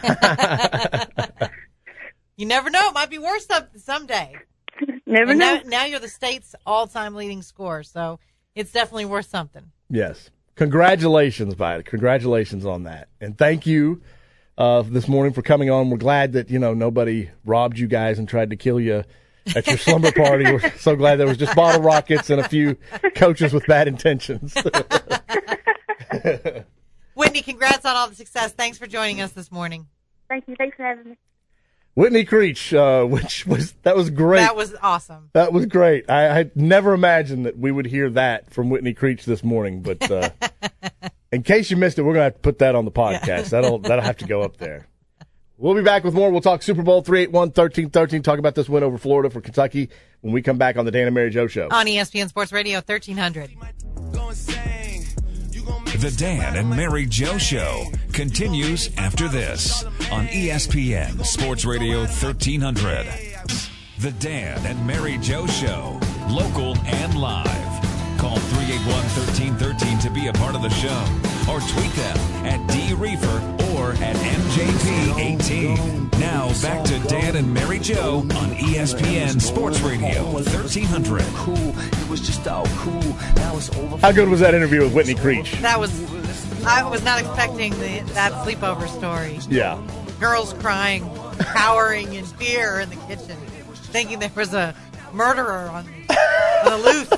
You never know. It might be worth something someday. Never and know. Now, now you're the state's all-time leading scorer, so it's definitely worth something. Yes. Congratulations, Violet. Congratulations on that. And thank you uh, this morning for coming on. We're glad that, you know, nobody robbed you guys and tried to kill you at your slumber party. We're so glad there was just bottle rockets and a few coaches with bad intentions. Whitney, congrats on all the success. Thanks for joining us this morning. Thank you. Thanks for having me. Whitney Creech, uh, which was that was great. That was awesome. That was great. I, I never imagined that we would hear that from Whitney Creech this morning. But uh, in case you missed it, we're gonna have to put that on the podcast. Yeah. That'll that'll have to go up there. We'll be back with more. We'll talk Super Bowl three eight one, one three one three. Talk about this win over Florida for Kentucky when we come back on the Dan and Mary Jo Show on E S P N Sports Radio thirteen hundred. The Dan and Mary Jo Show continues after this on E S P N Sports Radio thirteen hundred. The Dan and Mary Jo Show, local and live. Call three eight one, one three one three to be a part of the show, or tweet them at D Reefer or at M J P eighteen. Now back to Dan and Mary Jo on E S P N Sports Radio thirteen hundred. How good was that interview with Whitney Creech? That was, I was not expecting the, that sleepover story. Yeah. Girls crying, cowering in fear in the kitchen, thinking there was a murderer on the, on the loose.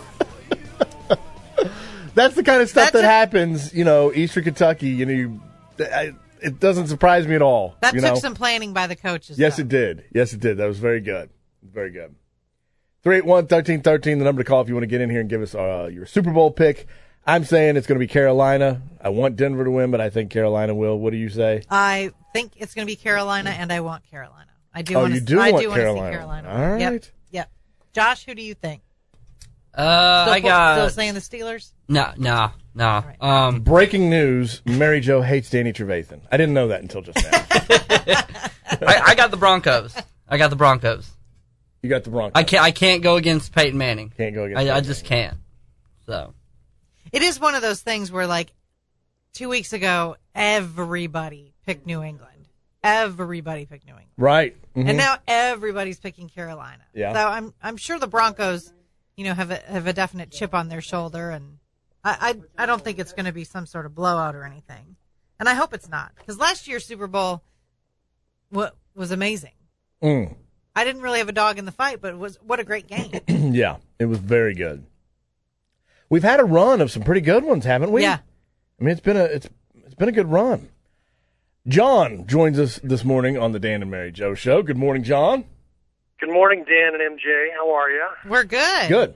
That's the kind of stuff That's that a- happens, you know, Eastern Kentucky. You know, you, I, it doesn't surprise me at all. That you took know? some planning by the coaches. Yes, though. it did. Yes, it did. That was very good. Very good. three eight one, one three one three, the number to call if you want to get in here and give us uh, your Super Bowl pick. I'm saying it's going to be Carolina. I want Denver to win, but I think Carolina will. What do you say? I think it's going to be Carolina, and I want Carolina. I do Oh, want you to. do I want do want to see Carolina. Carolina. All right. Yep. Yep. Josh, who do you think? Uh, Still, I got still saying the Steelers. no, no, no. right. Um, Breaking news, Mary Jo hates Danny Trevathan. I didn't know that until just now. I, I got the Broncos. I got the Broncos. You got the Broncos. I can't. I can't go against Peyton Manning. Can't go against I, I Peyton just can't. So It is one of those things where, like, two weeks ago, everybody picked New England. Everybody picked New England. Right. Mhm. And now everybody's picking Carolina. Yeah. So I'm I'm sure the Broncos, you know, have a have a definite chip on their shoulder, and I I, I don't think it's going to be some sort of blowout or anything, and I hope it's not, because last year's Super Bowl wa- was amazing. Mm. I didn't really have a dog in the fight, but it was what a great game. Yeah, it was very good. We've had a run of some pretty good ones, haven't we? Yeah. I mean, it's been a it's it's been a good run. John joins us this morning on the Dan and Mary Jo Show. Good morning, John. Good morning, Dan and M J. How are you? We're good. Good.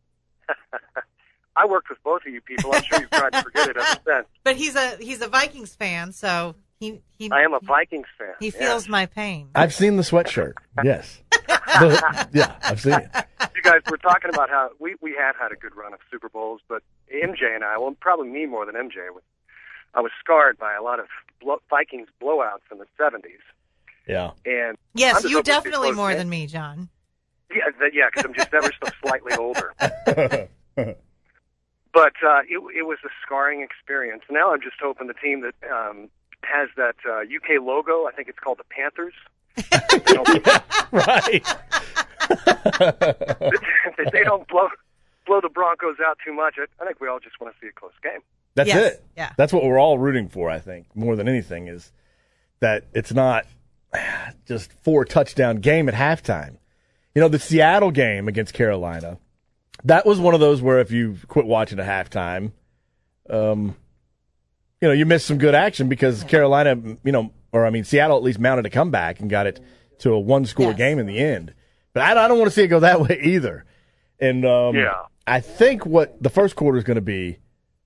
I worked with both of you people. I'm sure you've tried to forget it ever since. But he's a he's a Vikings fan, so he he I am a Vikings fan. he yeah. feels my pain. I've seen the sweatshirt. Yes. The- yeah, I've seen it. You guys were talking about how we, we have had a good run of Super Bowls, but M J and I, well, probably me more than M J, was, I was scarred by a lot of blow, Vikings blowouts in the seventies. Yeah. And I'm Yes, just you hoping it's definitely close more game. than me, John. Yeah, th- yeah, because I'm just ever so slightly older. But uh, it, it was a scarring experience. Now I'm just hoping the team that um, has that uh, U K logo, I think it's called the Panthers. They don't, Right. that they don't blow blow the Broncos out too much. I, I think we all just want to see a close game. That's Yes, it. yeah. That's what we're all rooting for, I think, more than anything, is that it's not just four touchdown game at halftime. You know, the Seattle game against Carolina, that was one of those where if you quit watching at halftime, um, you know, you missed some good action because Carolina, you know, or I mean, Seattle at least mounted a comeback and got it to a one-score Yes. game in the end. But I, I don't want to see it go that way either. And um, Yeah. I think what the first quarter is going to be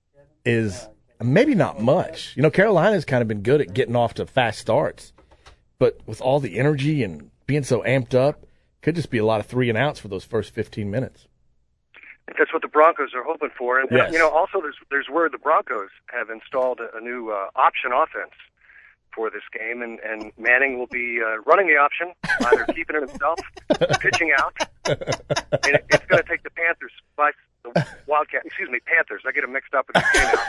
is maybe not much. You know, Carolina's kind of been good at getting off to fast starts, but with all the energy and being so amped up, could just be a lot of three and outs for those first fifteen minutes. I think that's what the Broncos are hoping for. And, Yes. you know, also there's there's word the Broncos have installed a, a new uh, option offense for this game, and, and Manning will be uh, running the option, either keeping it himself, pitching out. And it, it's going to take the Panthers by the Wildcat, excuse me, Panthers. I get them mixed up with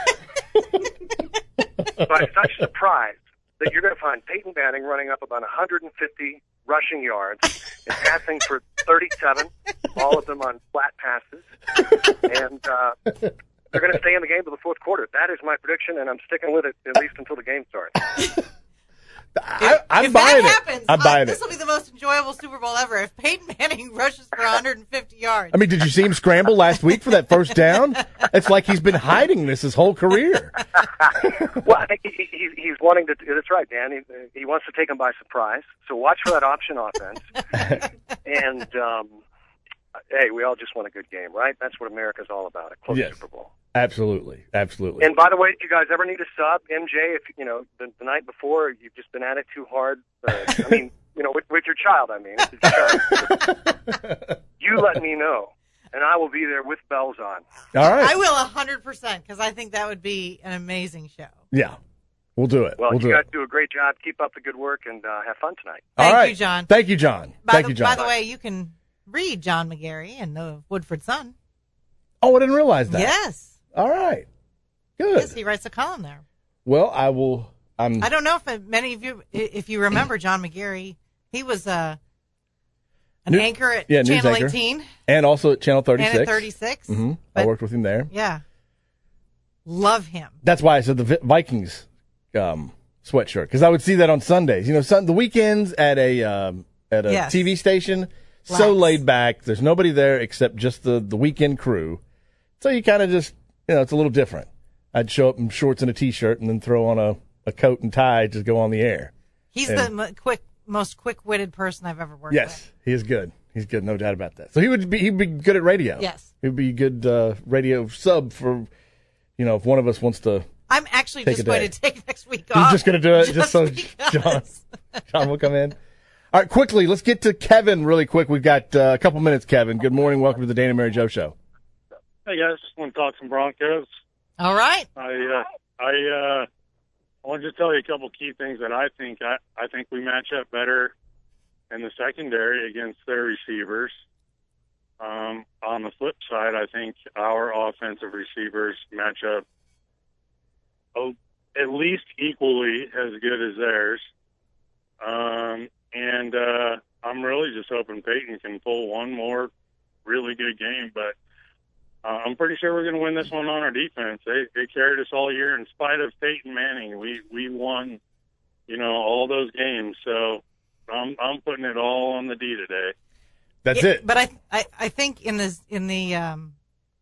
the game. By such surprise that you're going to find Peyton Manning running up about one hundred fifty rushing yards and passing for thirty-seven, all of them on flat passes. And uh, they're going to stay in the game to the fourth quarter. That is my prediction, and I'm sticking with it at least until the game starts. I, I'm if buying that it. happens, I'm uh, buying this it. will be the most enjoyable Super Bowl ever. If Peyton Manning rushes for one hundred fifty yards. I mean, did you see him scramble last week for that first down? It's like he's been hiding this his whole career. Well, I think he, he, he's wanting to. That's right, Dan. He, he wants to take him by surprise. So watch for that option offense. And um, hey, we all just want a good game, right? That's what America's all about—a close Yes. Super Bowl. Absolutely, absolutely. And by the way, if you guys ever need a sub, M J, if you know the, the night before you've just been at it too hard. Uh, I mean, you know, with, with your child. I mean, with your child. You let me know, and I will be there with bells on. All right. I will one hundred percent, because I think that would be an amazing show. Yeah, we'll do it. Well, we'll you do guys it. do a great job. Keep up the good work, and uh, have fun tonight. All Thank right. you, John. Thank you, John. By Thank the, you, John. By the way, you can read John McGarry in the Woodford Sun. Oh, I didn't realize that. Yes. All right. Good. Yes, he writes a column there. Well, I will. I'm. I don't know if many of you, if you remember John McGarry, He was uh, an New- anchor at yeah, news Channel anchor. eighteen. And also at Channel thirty-six. And at thirty-six. Mm-hmm. I But- worked with him there. Yeah. Love him. That's why I said the Vi- Vikings um, sweatshirt, because I would see that on Sundays. You know, sun, the weekends at a um, at a Yes. T V station, so Relax. laid back. There's nobody there except just the, the weekend crew. So you kind of just, you know, it's a little different. I'd show up in shorts and a T-shirt and then throw on a, a coat and tie to go on the air. He's And- the mo- quick, most quick-witted person I've ever worked Yes, he is good. He's good, no doubt about that. So he would be he'd be good at radio. Yes. He'd be a good uh, radio sub for, you know, if one of us wants to. I'm actually Take just a going day. to take next week You're off. just going to do it just, so because. John, John will come in. All right, quickly, let's get to Kevin really quick. We've got uh, a couple minutes, Kevin. Good morning. Welcome to the Dan and Mary Joe Show. Hey guys, just want to talk some Broncos. All right. I uh, I uh, I wanted to tell you a couple key things that I think I, I think we match up better in the secondary against their receivers. Um, on the flip side, I think our offensive receivers match up oh, at least equally as good as theirs. Um, and uh, I'm really just hoping Peyton can pull one more really good game, but Uh, I'm pretty sure we're going to win this one on our defense. They they carried us all year in spite of Peyton Manning. We we won, you know, all those games. So I'm I'm putting it all on the D today. That's Yeah, it. But I, I, I think in the in the um,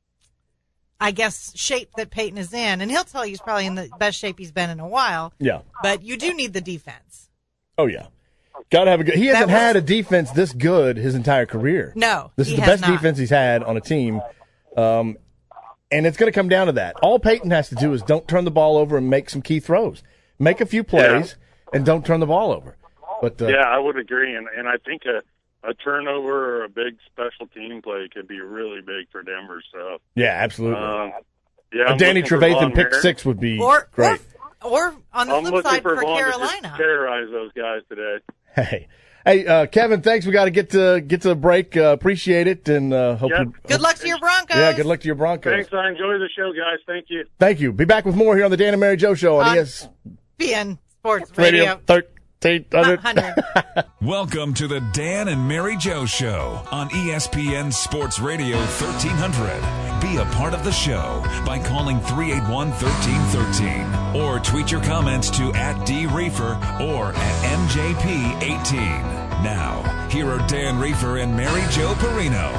I guess shape that Peyton is in, and he'll tell you he's probably in the best shape he's been in a while. Yeah. But you do need the defense. Oh, yeah. Got to have a good. He hasn't was- had a defense this good his entire career. No, This he is the has best not. defense he's had on a team. Um, and it's going to come down to that. All Peyton has to do is don't turn the ball over and make some key throws. Make a few plays and don't turn the ball over. But uh, Yeah, I would agree, and and I think a a turnover or a big special team play could be really big for Denver. So yeah, absolutely. um, yeah, a I'm Danny looking for Trevathan Von pick Miller. six would be Or great. or, or on the I'm flip looking side for for Vaughn to Carolina. just terrorize those guys today. Hey, hey, uh, Kevin, thanks. We got to get to get to the break. Uh, appreciate it, and uh, hope Yep. you. Good luck to your Broncos. Yeah, good luck to your Broncos. Thanks, I enjoy the show, guys. Thank you. Thank you. Be back with more here on the Dan and Mary Joe Show on On E S B N Sports Radio Radio. thirteen hundred. one hundred. Welcome to the Dan and Mary Joe Show on E S P N Sports Radio thirteen hundred. Be a part of the show by calling three eight one, one three one three or tweet your comments to at D Reefer or at M J P eighteen. Now, here are Dan Reefer and Mary Jo Perino.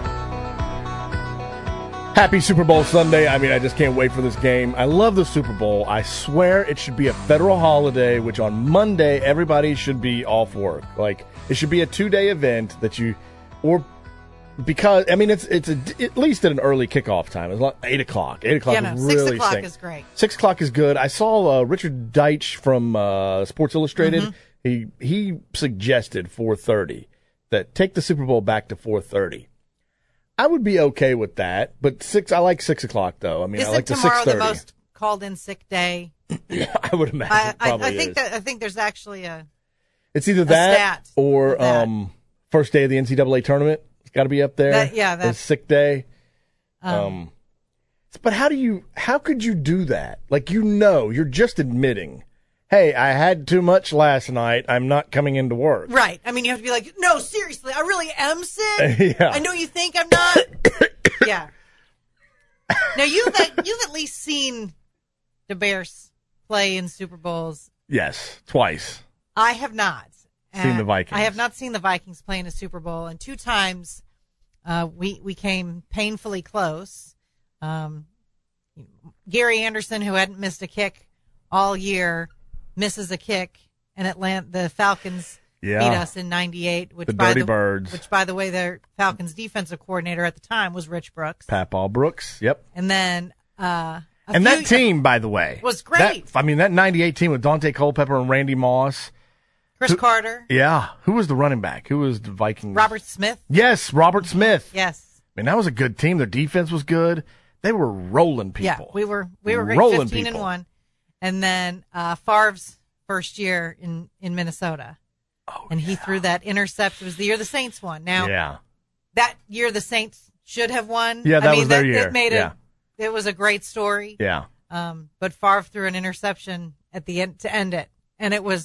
Happy Super Bowl Sunday. I mean, I just can't wait for this game. I love the Super Bowl. I swear it should be a federal holiday, which on Monday, everybody should be off work. Like, it should be a two-day event that you, or because, I mean, it's it's a, at least at an early kickoff time. It's like eight o'clock. eight o'clock Yeah, no, is six really o'clock stink. is great. six o'clock is good. I saw uh, Richard Deitch from uh, Sports Illustrated. Mm-hmm. He he suggested four thirty, that take the Super Bowl back to four thirty. I would be okay with that, but six. I like six o'clock though. I mean, Isn't I like the tomorrow six the thirty. most called in sick day? I would imagine. I, it I, probably I think is. that I think there's actually a It's either that stat or of that. um first day of the N C double A tournament. It's got to be up there. That- yeah, the that's- sick day. um, Um, but how do you? How could you do that? Like, you know, you're just admitting, hey, I had too much last night. I'm not coming into work. right. I mean, you have to be like, no, seriously, I really am sick. Yeah. I know you think I'm not. Yeah. Now you've at, you've at least seen the Bears play in Super Bowls. Yes, twice. I have not Seen the And Vikings. I have not seen the Vikings play in a Super Bowl, and two times uh, we we came painfully close. Um, Gary Anderson, who hadn't missed a kick all year, misses a kick, and Atlanta the Falcons Yeah. beat us in ninety-eight. Which The by Dirty the, Birds. Which, by the way, their Falcons defensive coordinator at the time was Rich Brooks. Papal Brooks. Yep. And then uh, a And that few- team, by the way, Was great. That, I mean, that ninety-eight team with Dante Culpepper and Randy Moss. Chris Carter, Yeah. Who was the running back? Who was the Vikings? Robert Smith. Yes, Robert Smith. Yes. I mean, that was a good team. Their defense was good. They were rolling people. Yeah, we were we were great, Rolling fifteen people. and one, and then uh, Favre's first year in in Minnesota, Oh, and he threw that intercept. It was the year the Saints won. Now yeah. that year the Saints should have won. Yeah, that I mean, was their that, year. It made Yeah. a it was a great story. Yeah. Um, but Favre threw an interception at the end to end it, and it was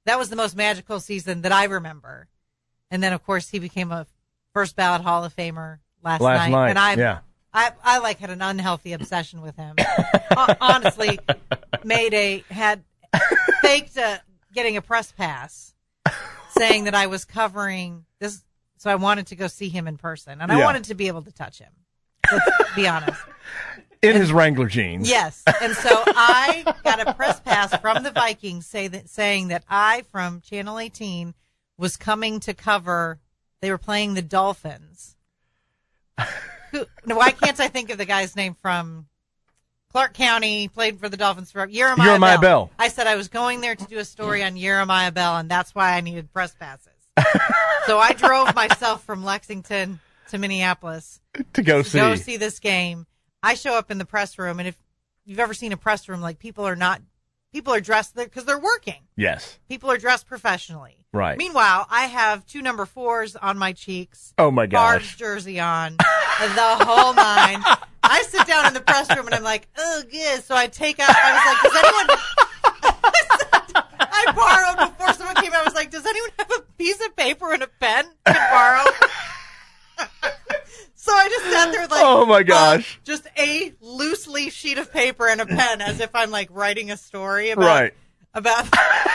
that was the most magical season that I remember. And then, of course, he became a first ballot Hall of Famer last, Last night, And I, yeah. I, I like had an unhealthy obsession with him. Ho- Honestly, made a had faked a, getting a press pass, saying that I was covering this, so I wanted to go see him in person, and I Yeah. wanted to be able to touch him. Let's be honest. In And- his Wrangler jeans. Yes, and so I got a press pass from the Vikings, say that saying that I from Channel eighteen was coming to cover. They were playing the Dolphins. Who, no, why can't I think of the guy's name from Clark County? Played for the Dolphins for Jeremiah, Jeremiah Bell. Bell. I said I was going there to do a story on Jeremiah Bell, and that's why I needed press passes. So I drove myself from Lexington to Minneapolis To go to see. go see this game. I show up in the press room, and if you've ever seen a press room, like people are not, people are dressed because they're working. Yes. People are dressed professionally. Right. Meanwhile, I have two number fours on my cheeks. Oh, my gosh. Favre's jersey on, and the whole nine. I sit down in the press room, and I'm like, oh, good. So I take out, I was like, does anyone, I borrowed before someone came out, I was like, does anyone have a piece of paper and a pen I can borrow? So I just sat there like, Oh, my gosh. uh, just a loose leaf sheet of paper and a pen, as if I'm like writing a story about Right. about.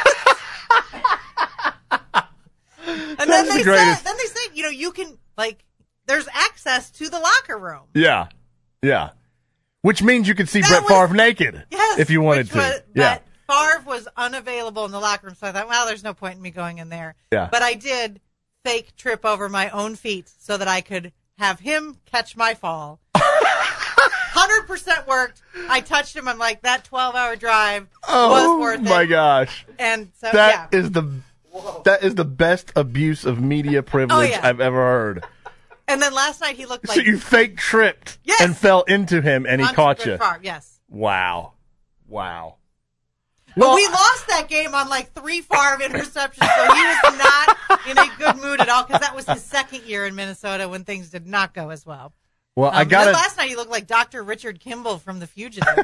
And That's then the they greatest. said, then they said, you know, you can like, there's access to the locker room. Yeah. Yeah. Which means you could see That Brett was- Favre naked. Yes, If you wanted which to. was- yeah. But Favre was unavailable in the locker room, so I thought, well, there's no point in me going in there. Yeah. But I did fake trip over my own feet so that I could have him catch my fall. one hundred percent worked. I touched him. I'm like, that twelve-hour drive Oh, was worth my it. gosh. And so, That yeah. is the that is the best abuse of media privilege Oh, yeah. I've ever heard. And then last night he looked like so you fake tripped Yes. and fell into him and he onto caught Brett you. Favre, yes. Wow. Wow. But we lost that game on like three Favre interceptions, so he was not in a good mood at all because that was his second year in Minnesota when things did not go as well. Well, Um, I got then to last night he looked like Doctor Richard Kimball from The Fugitive.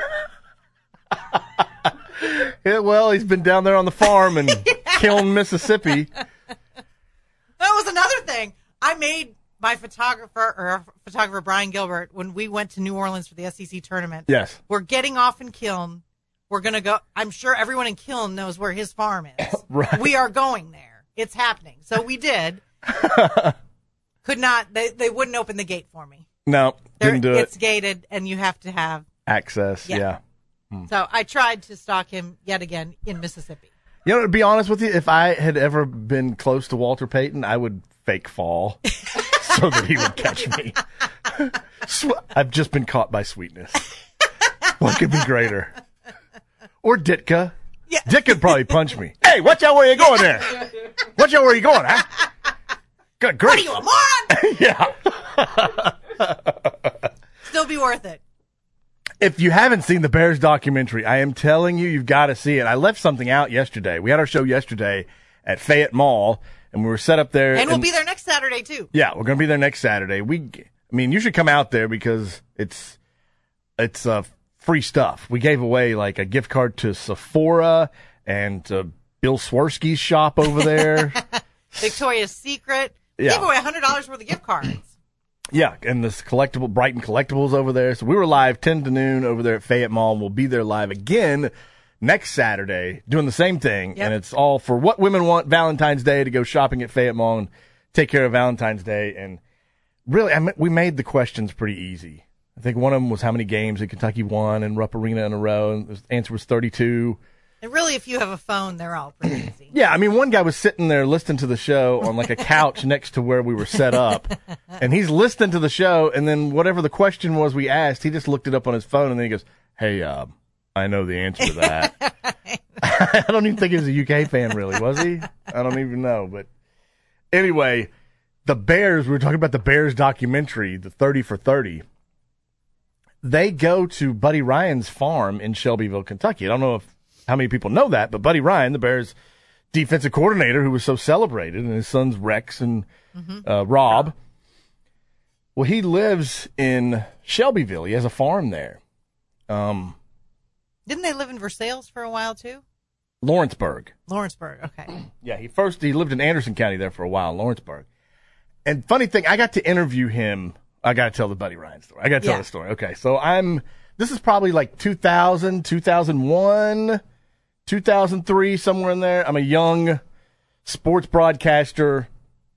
Yeah, well, he's been down there on the farm in Kiln, Mississippi. That was another thing. I made my photographer, or photographer Brian Gilbert, when we went to New Orleans for the S E C tournament. Yes. We're getting off in Kiln. We're going to go. I'm sure everyone in Kiln knows where his farm is. Right. We are going there. It's happening. So we did. Could not, they, they wouldn't open the gate for me. No, They're- didn't do it. It's gated, and you have to have. Access, Yeah. yeah. So I tried to stalk him yet again in Mississippi. You know, to be honest with you, if I had ever been close to Walter Payton, I would fake fall so that he would catch me. Sw- I've just been caught by sweetness. What could be greater? Or Ditka. Yeah. Ditka would probably punch me. Hey, watch out where you're going there. Watch out where you're going, huh? Good grief. What are you, a moron? Yeah. Still be worth it. If you haven't seen the Bears documentary, I am telling you, you've got to see it. I left something out yesterday. We had our show yesterday at Fayette Mall, and we were set up there. And we'll be there next Saturday, too. Yeah, we're going to be there next Saturday. We, I mean, you should come out there because it's it's uh, free stuff. We gave away like a gift card to Sephora and to Bill Swirsky's shop over there. Victoria's Secret. Yeah. Gave away one hundred dollars worth of gift cards. Yeah, and this collectible, Brighton Collectibles over there. So we were live ten to noon over there at Fayette Mall, and we'll be there live again next Saturday doing the same thing. Yep. And it's all for what women want Valentine's Day, to go shopping at Fayette Mall and take care of Valentine's Day. And really, I mean, we made the questions pretty easy. I think one of them was how many games that Kentucky won and Rupp Arena in a row, and the answer was thirty-two. And really, if you have a phone, they're all pretty easy. Yeah, I mean, one guy was sitting there listening to the show on like a couch next to where we were set up, and he's listening to the show, and then whatever the question was we asked, he just looked it up on his phone, and then he goes, "Hey, uh, I know the answer to that." I don't even think he was a U K fan, really, was he? I don't even know, but anyway, the Bears. We were talking about the Bears documentary, the thirty for thirty. They go to Buddy Ryan's farm in Shelbyville, Kentucky. I don't know if how many people know that, but Buddy Ryan, the Bears' defensive coordinator, who was so celebrated, and his sons Rex and uh, Rob, well, he lives in Shelbyville. He has a farm there. Um, Didn't they live in Versailles for a while, too? Lawrenceburg. Lawrenceburg, okay. Yeah, he first he lived in Anderson County there for a while, Lawrenceburg. And funny thing, I got to interview him. I got to tell the Buddy Ryan story. I got to tell Yeah. the story. Okay, so I'm. This is probably like two thousand, two thousand one, two thousand three, somewhere in there. I'm a young sports broadcaster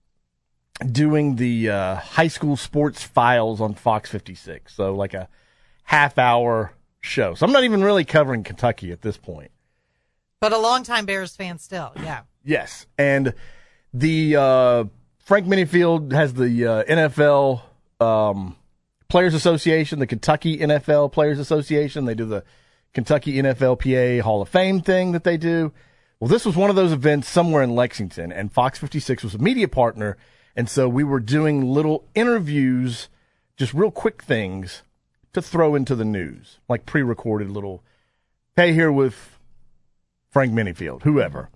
doing the uh, high school sports files on Fox fifty-six. So like a half hour show. So I'm not even really covering Kentucky at this point. But a longtime Bears fan still, yeah. Yes. And the uh, Frank Minifield has the uh, N F L um, Players Association, the Kentucky N F L Players Association. They do the Kentucky N F L P A Hall of Fame thing that they do. Well, this was one of those events somewhere in Lexington, and Fox fifty-six was a media partner. And so we were doing little interviews, just real quick things to throw into the news, like pre-recorded little, hey, here with Frank Minifield, whoever.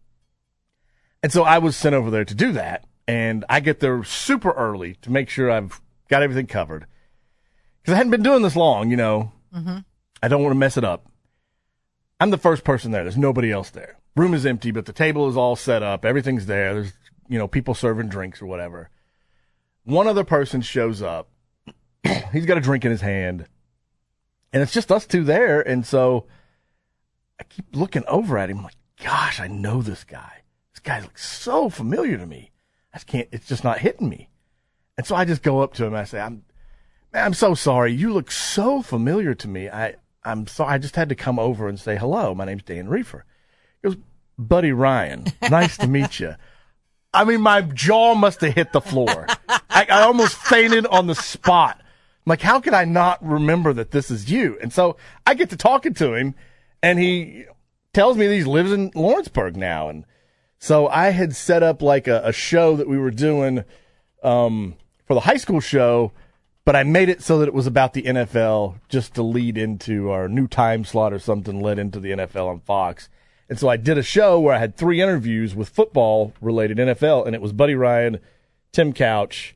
And so I was sent over there to do that, and I get there super early to make sure I've got everything covered. Because I hadn't been doing this long, you know. Mm-hmm. I don't want to mess it up. I'm the first person there. There's nobody else there. Room is empty, but the table is all set up. Everything's there. There's, you know, people serving drinks or whatever. One other person shows up. He's got a drink in his hand. And it's just us two there, and so I keep looking over at him like, gosh, I know this guy. This guy looks so familiar to me. I just can't, it's just not hitting me. And so I just go up to him and I say, I'm, man, I'm so sorry. You look so familiar to me. I, I'm sorry. I just had to come over and say hello. My name's Dan Reefer. He goes, Buddy Ryan, nice to meet you. I mean, my jaw must have hit the floor. I, I almost fainted on the spot. I'm like, how could I not remember that this is you? And so I get to talking to him, and he tells me that he lives in Lawrenceburg now. And so I had set up like a, a show that we were doing um, for the high school show, but I made it so that it was about the N F L just to lead into our new time slot or something led into the N F L on Fox. And so I did a show where I had three interviews with football-related N F L, and it was Buddy Ryan, Tim Couch,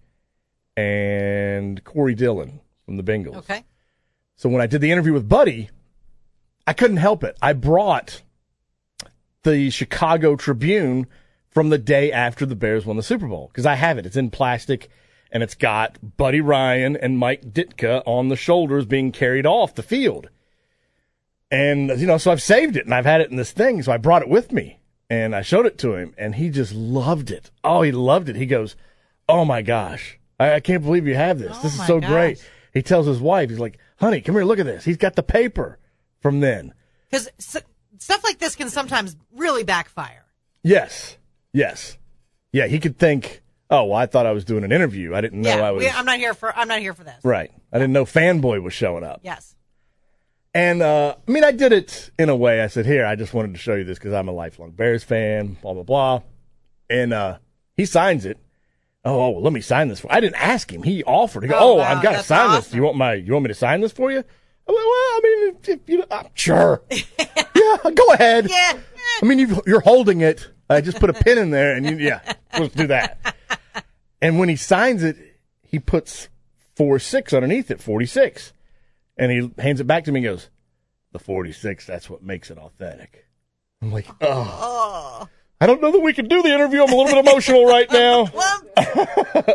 and Corey Dillon from the Bengals. Okay. So when I did the interview with Buddy, I couldn't help it. I brought the Chicago Tribune from the day after the Bears won the Super Bowl, because I have it. It's in plastic, and it's got Buddy Ryan and Mike Ditka on the shoulders being carried off the field. And, you know, so I've saved it, and I've had it in this thing, so I brought it with me, and I showed it to him, and he just loved it. Oh, he loved it. He goes, oh, my gosh, I, I can't believe you have this. Oh this is my so gosh. great. He tells his wife, he's like, honey, come here, look at this. He's got the paper from then. Because s- stuff like this can sometimes really backfire. Yes, yes. Yeah, he could think, oh, well, I thought I was doing an interview. I didn't know yeah, I was. we, I'm not here for. I'm not here for this. Right. I didn't know Fanboy was showing up. Yes. And, uh, I mean, I did it in a way. I said, here, I just wanted to show you this because I'm a lifelong Bears fan, blah, blah, blah. And uh, he signs it. Oh, oh, well, let me sign this for you. I didn't ask him. He offered. He goes, Oh, oh, wow, I've got to that's sign this. awesome. You want my? You want me to sign this for you? I went, well, I mean, if, if you, uh, sure. Yeah, go ahead. Yeah. I mean, you've, you're holding it. I just put a pin in there, and you, yeah, let's do that. And when he signs it, he puts four six underneath it, forty-six. And he hands it back to me and goes, the forty-six, that's what makes it authentic. I'm like, oh. Oh. I don't know that we can do the interview. I'm a little bit emotional right now. Well,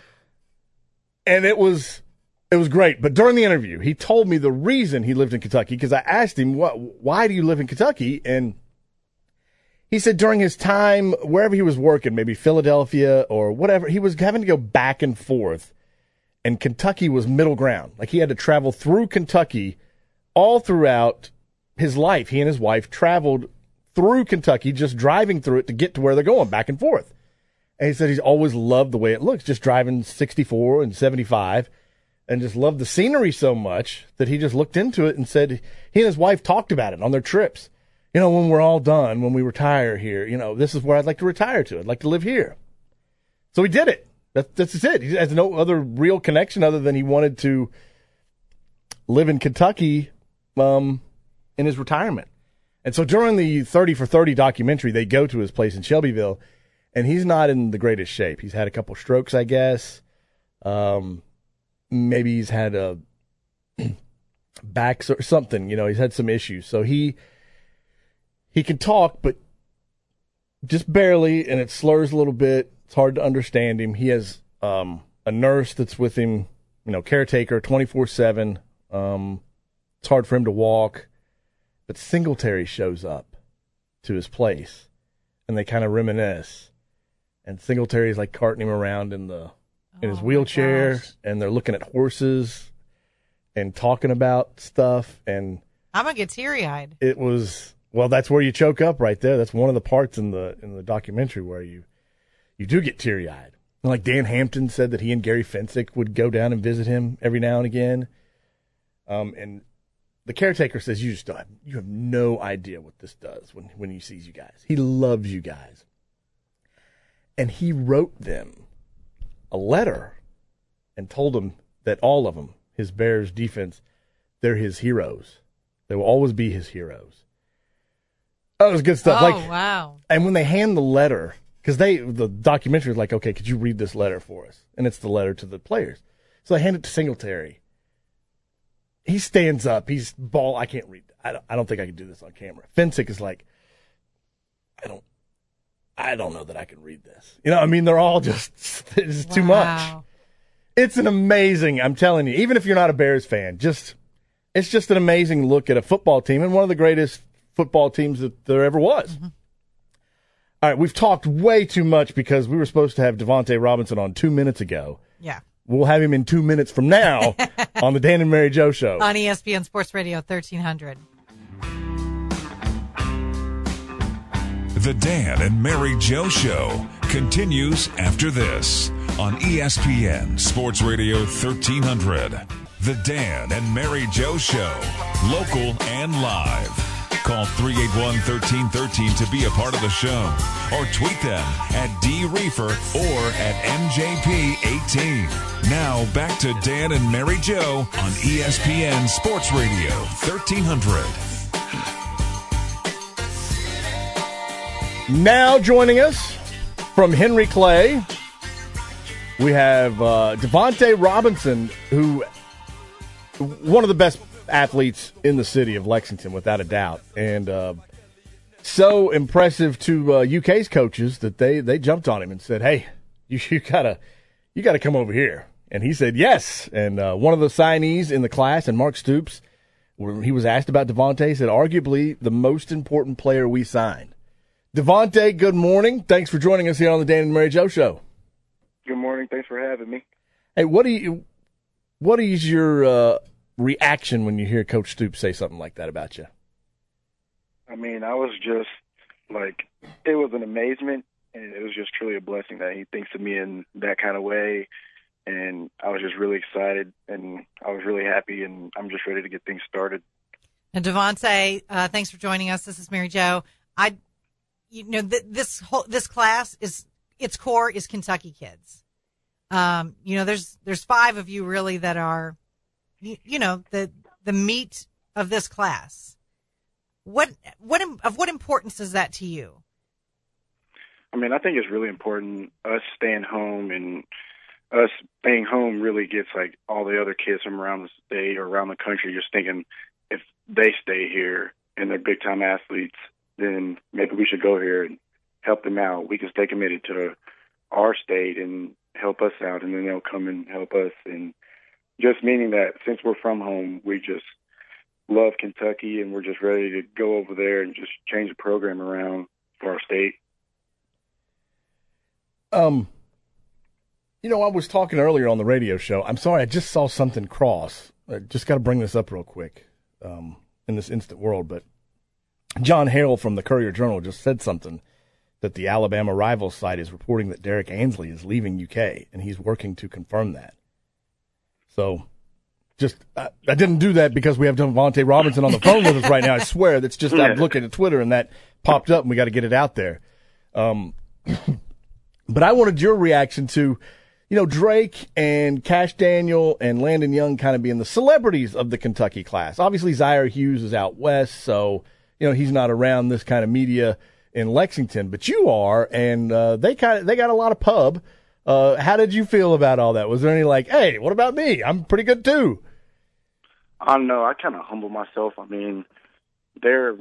And it was it was great. But during the interview, he told me the reason he lived in Kentucky, because I asked him, what, why do you live in Kentucky? And he said during his time, wherever he was working, maybe Philadelphia or whatever, he was having to go back and forth. And Kentucky was middle ground. Like, he had to travel through Kentucky all throughout his life. He and his wife traveled through Kentucky, just driving through it to get to where they're going, back and forth. And he said he's always loved the way it looks, just driving sixty-four and seventy-five, and just loved the scenery so much that he just looked into it and said he and his wife talked about it on their trips. You know, when we're all done, when we retire here, you know, this is where I'd like to retire to. I'd like to live here. So he did it. That, that's just it. He has no other real connection other than he wanted to live in Kentucky um, in his retirement. And so during the thirty for thirty documentary, they go to his place in Shelbyville, and he's not in the greatest shape. He's had a couple strokes, I guess. Um, maybe he's had a back or something. You know, he's had some issues. So he he can talk, but just barely, and it slurs a little bit. It's hard to understand him. He has um, a nurse that's with him, you know, caretaker, twenty-four seven. Um, it's hard for him to walk. But Singletary shows up to his place, and they kind of reminisce. And Singletary's like carting him around in the in his Oh, my wheelchair, gosh. and they're looking at horses and talking about stuff. And I'm gonna get teary eyed. it was, well, that's where you choke up right there. That's one of the parts in the in the documentary where you you do get teary eyed. Like Dan Hampton said that he and Gary Fensick would go down and visit him every now and again. Um, and the caretaker says you just don't have, you have no idea what this does when, when he sees you guys. He loves you guys. And he wrote them a letter and told them that all of them, his Bears defense, they're his heroes. They will always be his heroes. Oh, it was good stuff. Oh, like, wow. And when they hand the letter, because they the documentary is like, okay, could you read this letter for us? And it's the letter to the players. So they hand it to Singletary. He stands up. He's ball. I can't read. I don't, I don't think I can do this on camera. Fensick is like, I don't, I don't know that I can read this. You know, I mean, they're all just, it's too much. Wow. It's an amazing, I'm telling you, even if you're not a Bears fan, just, it's just an amazing look at a football team and one of the greatest football teams that there ever was. Mm-hmm. All right, we've talked way too much because we were supposed to have Devontae Robinson on two minutes ago. Yeah. We'll have him in two minutes from now on the Dan and Mary Jo Show. On E S P N Sports Radio thirteen hundred. The Dan and Mary Jo Show continues after this on E S P N Sports Radio thirteen hundred. The Dan and Mary Jo Show, local and live. Call three eight one, one three one three to be a part of the show, or tweet them at D Reefer or at M J P eighteen. Now back to Dan and Mary Jo on E S P N Sports Radio thirteen hundred. Now joining us from Henry Clay, we have uh, Devontae Robinson, who one of the best athletes in the city of Lexington, without a doubt, and uh, so impressive to uh, U K's coaches that they, they jumped on him and said, "Hey, you, you gotta you gotta come over here." And he said yes. And uh, one of the signees in the class, and Mark Stoops, where he was asked about Devontae, said arguably the most important player we signed. Devontae, good morning. Thanks for joining us here on the Dan and Mary Jo Show. Good morning. Thanks for having me. Hey, what do you what is your uh, reaction when you hear Coach Stoops say something like that about you? I mean, I was just like, it was an amazement, and it was just truly a blessing that he thinks of me in that kind of way. And I was just really excited, and I was really happy, and I'm just ready to get things started. And Devontae, uh, thanks for joining us. This is Mary Jo. I, you know, th- this whole this class is its core is Kentucky kids. Um, you know, there's there's five of you really that are, you, you know, the the meat of this class. What what of what importance is that to you? I mean, I think it's really important us staying home, and us staying home really gets like all the other kids from around the state or around the country just thinking if they stay here and they're big time athletes, then maybe we should go here and help them out. We can stay committed to our state and help us out, and then they'll come and help us. And just meaning that since we're from home, we just love Kentucky, and we're just ready to go over there and just change the program around for our state. Um, you know, I was talking earlier on the radio show. I'm sorry, I just saw something cross. I just got to bring this up real quick um, in this instant world. But John Harrell from the Courier-Journal just said something that the Alabama Rivals site is reporting that Derek Ansley is leaving U K, and he's working to confirm that. So just I, I didn't do that because we have Devontae Robinson on the phone with us right now. I swear that's just I'm looking at Twitter and that popped up, and we got to get it out there. Um, but I wanted your reaction to, you know, Drake and Cash Daniel and Landon Young kind of being the celebrities of the Kentucky class. Obviously, Zaire Hughes is out west, so you know he's not around this kind of media in Lexington, but you are, and uh, they kind of they got a lot of pub. Uh, how did you feel about all that? Was there any like, hey, what about me? I'm pretty good too. I don't know. I kind of humble myself. I mean, they're like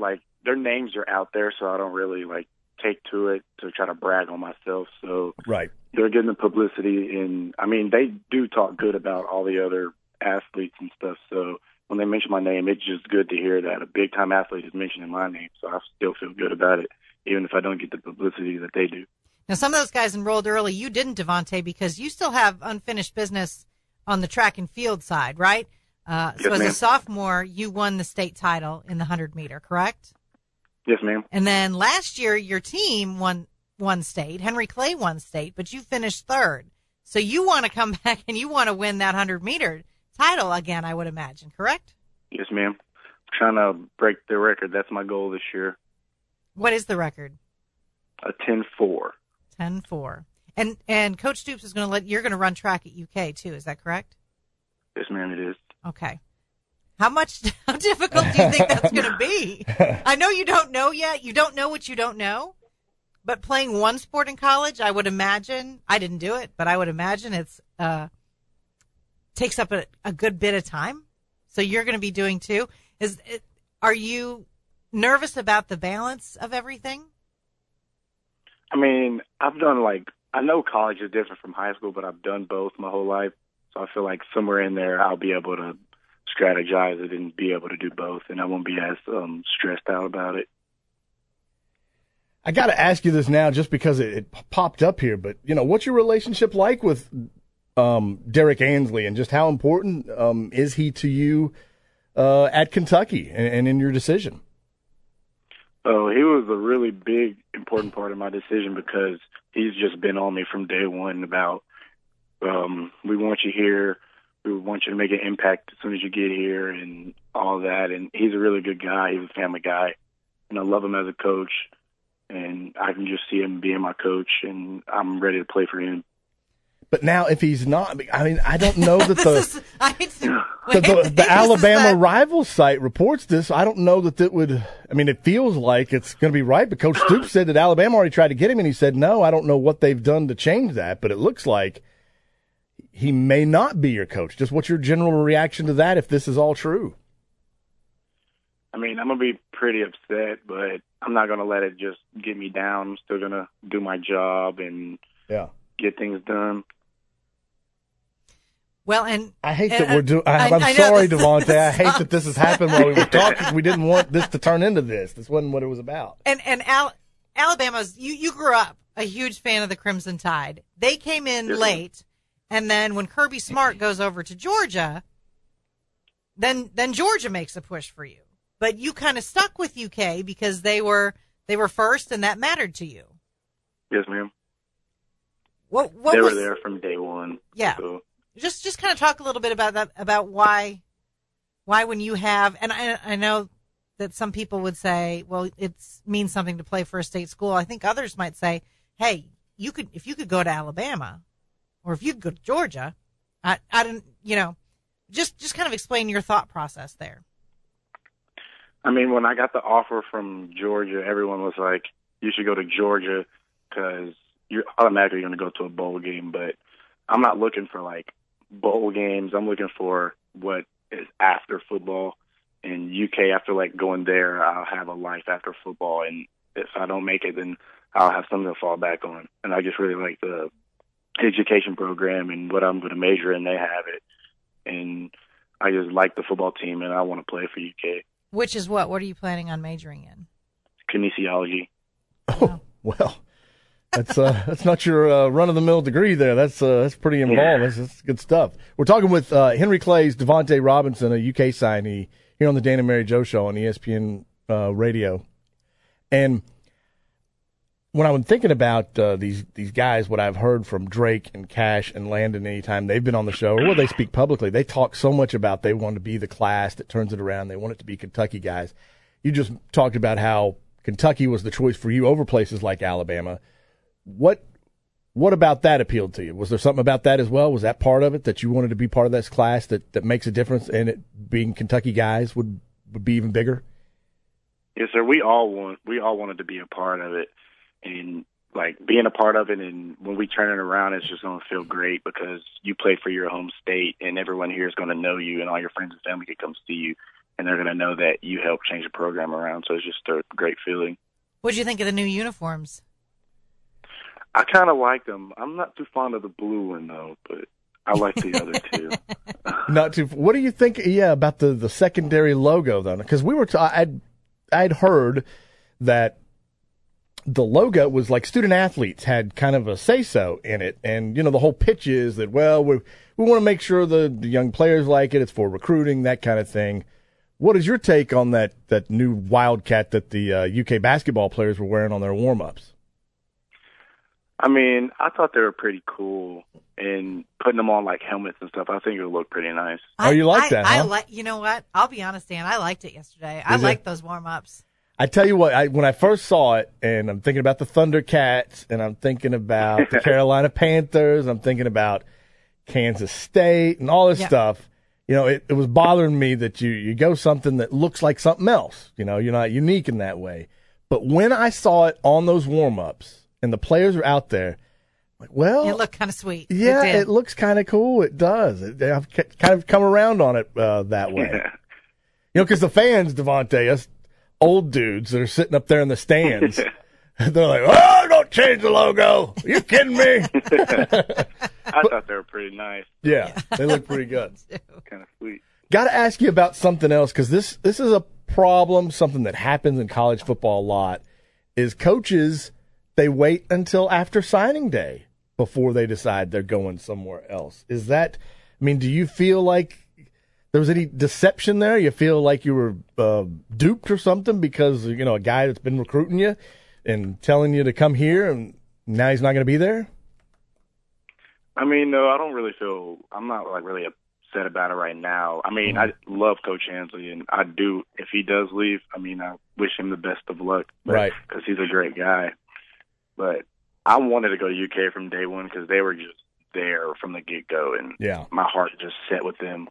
their names are out there, so I don't really like take to it to try to brag on myself. So right, they're getting the publicity, and I mean they do talk good about all the other athletes and stuff. So when they mention my name, it's just good to hear that a big time athlete is mentioning my name. So I still feel good about it, even if I don't get the publicity that they do. Now, some of those guys enrolled early. You didn't, Devontae, because you still have unfinished business on the track and field side, right? Uh, so yes, as ma'am. a sophomore, you won the state title in the hundred meter, correct? Yes, ma'am. And then last year, your team won one state. Henry Clay won state, but you finished third. So you want to come back and you want to win that hundred meter title again, I would imagine, correct? Yes, ma'am. Trying to break the record. That's my goal this year. What is the record? A ten four. ten four. And and Coach Stoops is going to let you're going to run track at U K too. Is that correct? Yes, ma'am. It is. Okay. How much? How difficult do you think that's going to be? I know you don't know yet. You don't know what you don't know. But playing one sport in college, I would imagine. I didn't do it, but I would imagine it's uh takes up a, a good bit of time. So you're going to be doing two. Is it, are you nervous about the balance of everything? I mean, I've done like, I know college is different from high school, but I've done both my whole life. So I feel like somewhere in there I'll be able to strategize it and be able to do both, and I won't be as um, stressed out about it. I got to ask you this now just because it, it popped up here, but, you know, what's your relationship like with um, Derek Ansley, and just how important um, is he to you uh, at Kentucky and, and in your decision? Oh, he was a really big, important part of my decision because he's just been on me from day one about um, we want you here, we want you to make an impact as soon as you get here and all that. And he's a really good guy. He's a family guy, and I love him as a coach. And I can just see him being my coach, and I'm ready to play for him. But now, if he's not, I mean, I don't know that the is, I, the, the, the Alabama rival site reports this. I don't know that that would. I mean, it feels like it's going to be right. But Coach Stoops said that Alabama already tried to get him, and he said no. I don't know what they've done to change that, but it looks like he may not be your coach. Just what's your general reaction to that if this is all true? I mean, I'm going to be pretty upset, but I'm not going to let it just get me down. I'm still going to do my job and yeah. get things done. Well, and I hate and, that we're doing. I'm I sorry, this, Devontae. this I hate that this has happened while we were talking. We didn't want this to turn into this. This wasn't what it was about. And and Al, Alabama's. You you grew up a huge fan of the Crimson Tide. They came in yes, late, and then when Kirby Smart goes over to Georgia, then then Georgia makes a push for you. But you kind of stuck with U K because they were they were first, and that mattered to you. Yes, ma'am. What what they was, were there from day one. Yeah. So. Just just kind of talk a little bit about that, about why why when you have, and I I know that some people would say, well, it means something to play for a state school. I think others might say, hey, you could if you could go to Alabama, or if you could go to Georgia, I I don't you know, just just kind of explain your thought process there. I mean, when I got the offer from Georgia, everyone was like, you should go to Georgia because you're automatically going to go to a bowl game. But I'm not looking for, like, bowl games. I'm looking for what is after football. And U K, after, like, going there, I'll have a life after football. And if I don't make it, then I'll have something to fall back on. And I just really like the education program and what I'm going to major in. They have it. And I just like the football team, and I want to play for U K. Which is what? What are you planning on majoring in? Kinesiology. Oh, well, that's uh, that's not your uh, run-of-the-mill degree there. That's uh, that's pretty involved. That's, that's good stuff. We're talking with uh, Henry Clay's Devontae Robinson, a U K signee, here on the Dan and Mary Jo Show on E S P N uh, Radio. And when I'm thinking about uh, these these guys, what I've heard from Drake and Cash and Landon anytime they've been on the show, or they speak publicly, they talk so much about they want to be the class that turns it around. They want it to be Kentucky guys. You just talked about how Kentucky was the choice for you over places like Alabama. What what about that appealed to you? Was there something about that as well? Was that part of it, that you wanted to be part of this class that, that makes a difference, and it being Kentucky guys would, would be even bigger? Yes, sir. We all want we all wanted to be a part of it. And, like, being a part of it, and when we turn it around, it's just going to feel great because you play for your home state, and everyone here is going to know you, and all your friends and family can come see you. and they're going to know that you helped change the program around. So it's just a great feeling. What did you think of the new uniforms? I kind of like them. I'm not too fond of the blue one, though, but I like the other two. Not too. What do you think? Yeah, about the, the secondary logo though, because we were. T- I'd I'd heard that the logo was like student athletes had kind of a say so in it, and you know the whole pitch is that well we we want to make sure the, the young players like it. It's for recruiting, that kind of thing. What is your take on that that new Wildcat that the uh, U K basketball players were wearing on their warm ups? I mean, I thought they were pretty cool, and putting them on like helmets and stuff, I think it would look pretty nice. Oh, you like I, that? I huh? like. You know what? I'll be honest, Dan. I liked it yesterday. I Is it? liked those warm ups. I tell you what, I, when I first saw it, and I'm thinking about the Thundercats, and I'm thinking about the Carolina Panthers, I'm thinking about Kansas State, and all this Yeah. stuff. You know, it, it was bothering me that you you go something that looks like something else. You know, you're not unique in that way. But when I saw it on those warm ups, and the players are out there, like, well, It looked kind of sweet. yeah, it, it, did. looks kind of cool. It does. It, I've ca- kind of come around on it uh, that way. Yeah. You know, because the fans, Devontae, us old dudes that are sitting up there in the stands, they're like, "Oh, don't change the logo! Are you kidding me?" I thought they were pretty nice, Yeah, they look pretty good. kind of sweet. Got to ask you about something else because this this is a problem, something that happens in college football a lot. Is coaches they wait until after signing day before they decide they're going somewhere else? Is that? I mean, do you feel like there was any deception there? You feel like you were uh, duped or something because you know a guy that's been recruiting you and telling you to come here and now he's not going to be there? I mean, no, I don't really feel. I'm not like really upset about it right now. I mean, I love Coach Ansley, and I do. If he does leave, I mean, I wish him the best of luck, but, Right. Because he's a great guy. But I wanted to go to U K from day one because they were just there from the get go, and Yeah. my heart just set with them.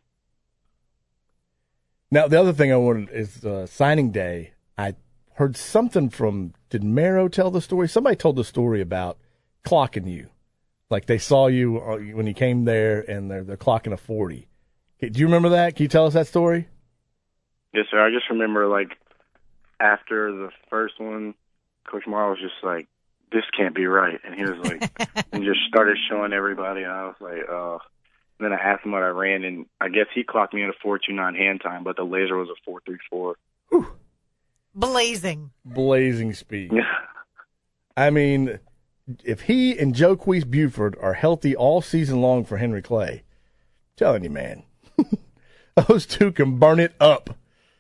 Now, the other thing I wanted is uh, signing day. I heard something from, did Mero tell the story? Somebody told the story about clocking you. Like they saw you uh, when you came there and they're, they're clocking a forty. Do you remember that? Can you tell us that story? Yes, sir. I just remember, like, after the first one, Coach Morrow was just like, this can't be right. And he was like, and just started showing everybody. And I was like, oh. And then I asked him what I ran, and I guess he clocked me at a four two nine hand time, but the laser was a four three four. Blazing. Blazing speed. I mean, if he and Joquise Buford are healthy all season long for Henry Clay, I'm telling you, man, those two can burn it up.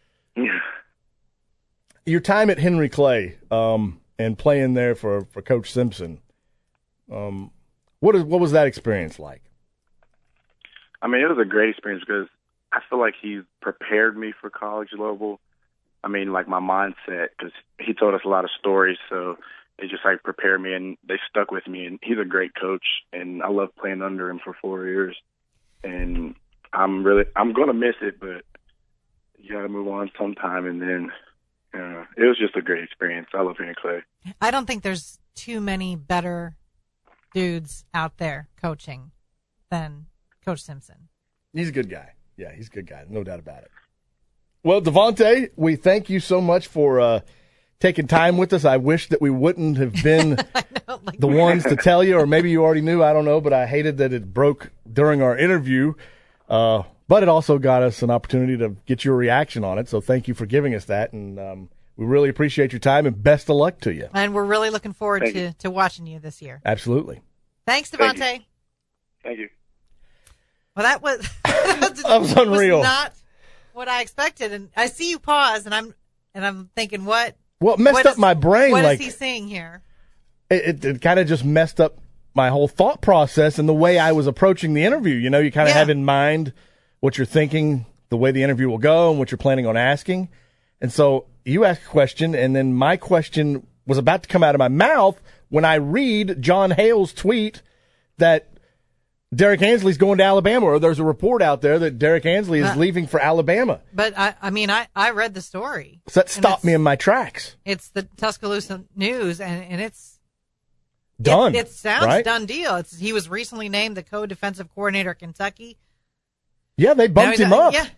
Your time at Henry Clay um, and playing there for, for Coach Simpson, um, what is what was that experience like? I mean, it was a great experience because I feel like he prepared me for college level. I mean, like my mindset, because he told us a lot of stories, so it just like prepared me, and they stuck with me. And he's a great coach, and I love playing under him for four years. And I'm really, I'm gonna miss it, but you got to move on sometime. And then, uh, it was just a great experience. I love Henry Clay. I don't think there's too many better dudes out there coaching than Coach Simpson. He's a good guy. Yeah, he's a good guy. No doubt about it. Well, Devontae, we thank you so much for uh, taking time with us. I wish that we wouldn't have been know, like the ones to tell you, or maybe you already knew. I don't know, but I hated that it broke during our interview. Uh, but it also got us an opportunity to get your reaction on it. So thank you for giving us that. And um, we really appreciate your time, and best of luck to you. And we're really looking forward Thank to, you. to watching you this year. Absolutely. Thanks, Thank Devontae. you. Thank you. Well, that was That was unreal. Was not what I expected. And I see you pause, and I'm and I'm thinking, what? Well, it messed what up is- my brain. What like, is he saying here? it, it, it kind of just messed up my whole thought process and the way I was approaching the interview. You know, you kind of Yeah. have in mind what you're thinking, the way the interview will go, and what you're planning on asking. And so you ask a question, and then my question was about to come out of my mouth when I read John Hale's tweet that Derek Ansley's going to Alabama, or there's a report out there that Derek Ansley is Uh, leaving for Alabama. But I, I mean, I, I read the story. So that And stopped it's- me in my tracks. It's the Tuscaloosa News, and, and it's Done. It, it sounds right? done deal. It's he was recently named the co-defensive coordinator at Kentucky. Yeah, they Now bumped he's him a- up. Yeah,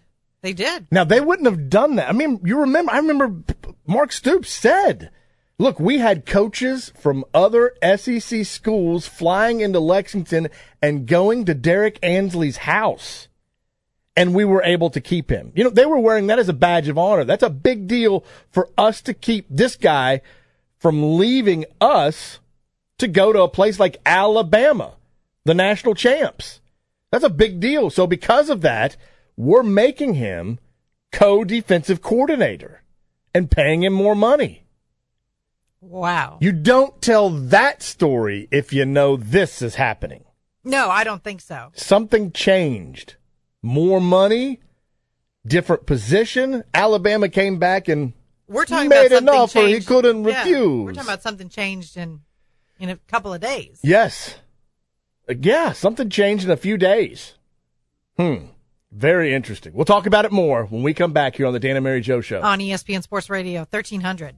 They did. Now, they wouldn't have done that. I mean, you remember, I remember Mark Stoops said, look, we had coaches from other S E C schools flying into Lexington and going to Derek Ansley's house, and we were able to keep him. You know, they were wearing that as a badge of honor. That's a big deal for us to keep this guy from leaving us to go to a place like Alabama, the national champs. That's a big deal. So because of that, we're making him co-defensive coordinator and paying him more money. Wow. You don't tell that story if you know this is happening. No, I don't think so. Something changed. More money, different position. Alabama came back and we're talking made about something enough changed. or he couldn't yeah, refuse. We're talking about something changed in, in a couple of days. Yes. Uh, yeah, something changed in a few days. Hmm. Very interesting. We'll talk about it more when we come back here on the Dan and Mary Joe Show. On E S P N Sports Radio, thirteen hundred.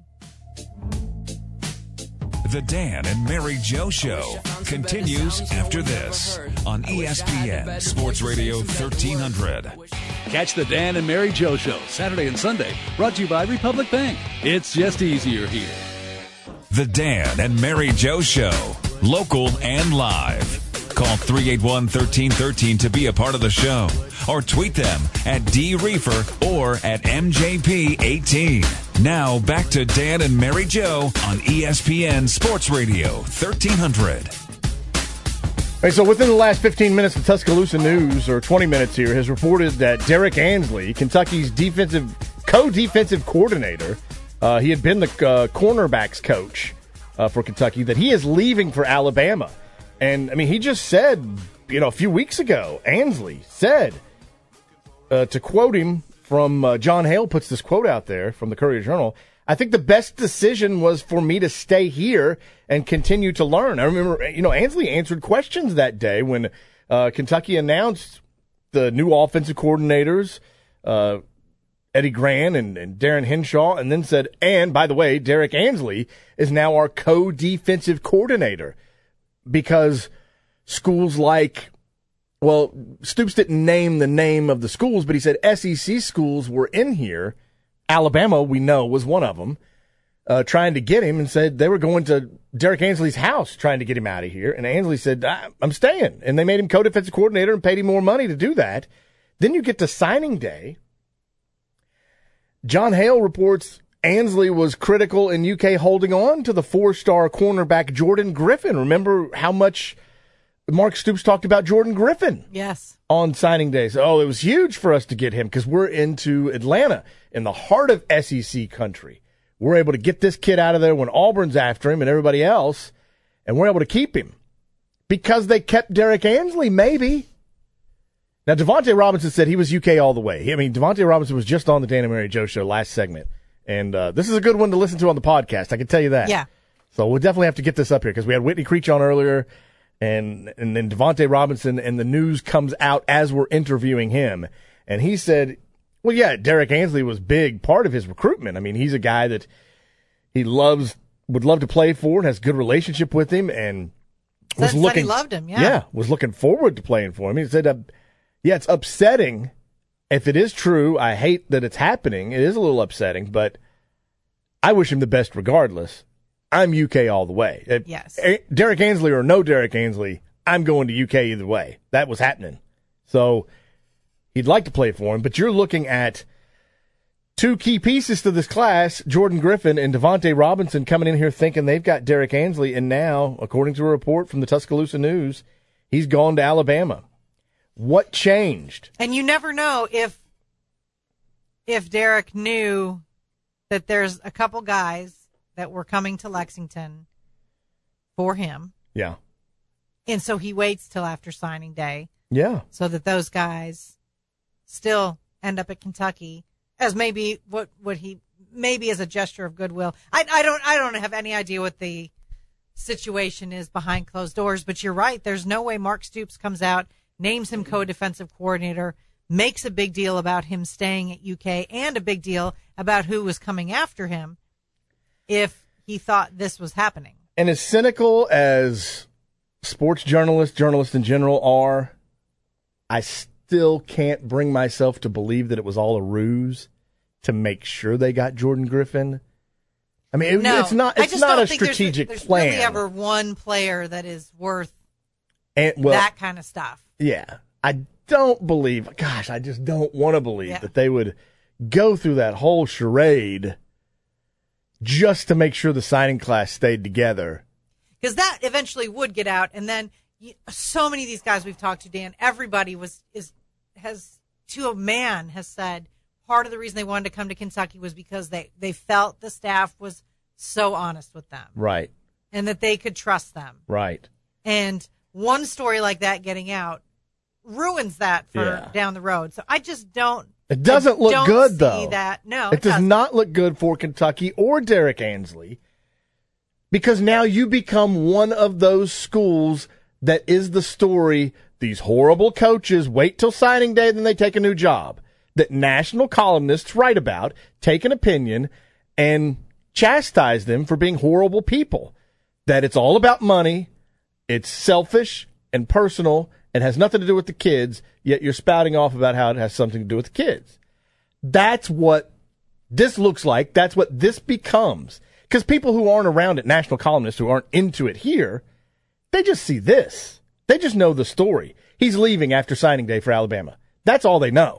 The Dan and Mary Joe Show continues after this on E S P N Sports Radio thirteen hundred. Catch the Dan and Mary Joe Show Saturday and Sunday, brought to you by Republic Bank. It's just easier here. The Dan and Mary Joe Show, local and live. Call three eight one, one three one three to be a part of the show, or tweet them at D Reefer or at M J P eighteen. Now back to Dan and Mary Joe on E S P N Sports Radio thirteen hundred. All right, so within the last fifteen minutes, the Tuscaloosa News, or twenty minutes here, has reported that Derek Ansley, Kentucky's defensive co-defensive coordinator, uh, he had been the uh, cornerbacks coach uh, for Kentucky, that he is leaving for Alabama. And, I mean, he just said, you know, a few weeks ago, Ansley said, uh, to quote him from uh, John Hale puts this quote out there from the Courier-Journal, I think the best decision was for me to stay here and continue to learn. I remember, you know, Ansley answered questions that day when uh, Kentucky announced the new offensive coordinators, uh, Eddie Gran and, and Darren Henshaw, and then said, and, by the way, Derek Ansley is now our co-defensive coordinator. Because schools like, well, Stoops didn't name the name of the schools, but he said S E C schools were in here. Alabama, we know, was one of them, uh, trying to get him, and said they were going to Derek Ansley's house trying to get him out of here. And Ansley said, I'm staying. And they made him co-defensive coordinator and paid him more money to do that. Then you get to signing day. John Hale reports Ansley was critical in U K holding on to the four-star cornerback Jordan Griffin. Remember how much Mark Stoops talked about Jordan Griffin? Yes. On signing day. So, oh, it was huge for us to get him because we're into Atlanta, in the heart of S E C country. We're able to get this kid out of there when Auburn's after him and everybody else, and we're able to keep him because they kept Derek Ansley, maybe. Now, Devontae Robinson said he was U K all the way. I mean, Devontae Robinson was just on the Dan and Mary Joe Show last segment. And uh, this is a good one to listen to on the podcast. I can tell you that. Yeah. So we'll definitely have to get this up here because we had Whitney Creech on earlier, and and then Devontae Robinson, and the news comes out as we're interviewing him. And he said, well, yeah, Derek Ansley was a big part of his recruitment. I mean, he's a guy that he loves, would love to play for, and has a good relationship with him, and was Said, looking, said he loved him, yeah. Yeah, was looking forward to playing for him. He said, uh, yeah, it's upsetting. If it is true, I hate that it's happening. It is a little upsetting, but I wish him the best regardless. I'm U K all the way. Yes. Derek Ansley or no Derek Ansley, I'm going to U K either way. That was happening. So he'd like to play for him, but you're looking at two key pieces to this class, Jordan Griffin and Devontae Robinson, coming in here thinking they've got Derek Ansley, and now, according to a report from the Tuscaloosa News, he's gone to Alabama. What changed? And you never know if if Derek knew that there's a couple guys that were coming to Lexington for him. Yeah. And so he waits till after signing day. Yeah. So that those guys still end up at Kentucky as maybe what, what he maybe as a gesture of goodwill. I, I don't I don't have any idea what the situation is behind closed doors, but you're right. There's no way Mark Stoops comes out, names him co-defensive coordinator, makes a big deal about him staying at U K, and a big deal about who was coming after him if he thought this was happening. And as cynical as sports journalists, journalists in general are, I still can't bring myself to believe that it was all a ruse to make sure they got Jordan Griffin. I mean, it, no, it's not. I It's just not don't a think strategic there's, there's plan. There's really ever one player that is worth and, well, that kind of stuff. Yeah, I don't believe. Gosh, I just don't want to believe Yeah. that they would go through that whole charade just to make sure the signing class stayed together. Because that eventually would get out, and then you, so many of these guys we've talked to, Dan, everybody was is has to a man has said part of the reason they wanted to come to Kentucky was because they, they felt the staff was so honest with them. Right. And that they could trust them. Right. And one story like that getting out ruins that for Yeah. down the road. So I just don't. It doesn't I look don't good, see though. That. No, it, it does doesn't. not look good for Kentucky or Derek Ansley, because now you become one of those schools that is the story. These horrible coaches wait till signing day, then they take a new job. That national columnists write about, take an opinion, and chastise them for being horrible people. That it's all about money, it's selfish and personal, and has nothing to do with the kids, yet you're spouting off about how it has something to do with the kids. That's what this looks like. That's what this becomes. Because people who aren't around it, national columnists who aren't into it here, they just see this. They just know the story. He's leaving after signing day for Alabama. That's all they know.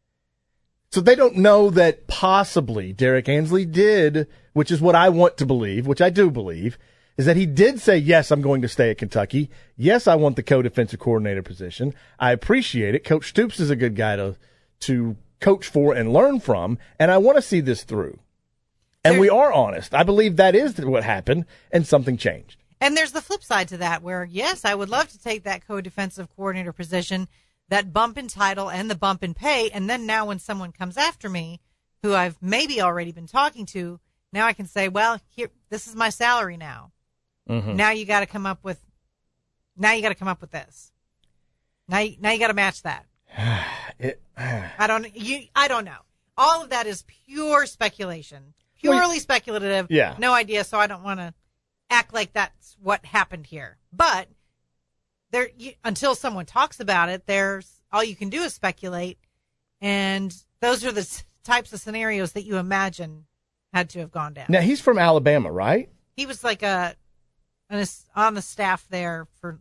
So they don't know that possibly Derek Ansley did, which is what I want to believe, which I do believe, is that he did say, yes, I'm going to stay at Kentucky. Yes, I want the co-defensive coordinator position. I appreciate it. Coach Stoops is a good guy to, to coach for and learn from, and I want to see this through. And we are honest. I believe that is what happened, and something changed. And there's the flip side to that where, yes, I would love to take that co-defensive coordinator position, that bump in title and the bump in pay. And then now when someone comes after me, who I've maybe already been talking to, now I can say, well, here, this is my salary now. Mm-hmm. Now you got to come up with, now you got to come up with this. Now, you, now you got to match that. it, I don't, you, I don't know. All of that is pure speculation, purely well, speculative. Yeah. No idea. So I don't want to act like that's what happened here. But there, you, until someone talks about it, there's all you can do is speculate, and those are the s- types of scenarios that you imagine had to have gone down. Now he's from Alabama, right? He was like a, an, on the staff there for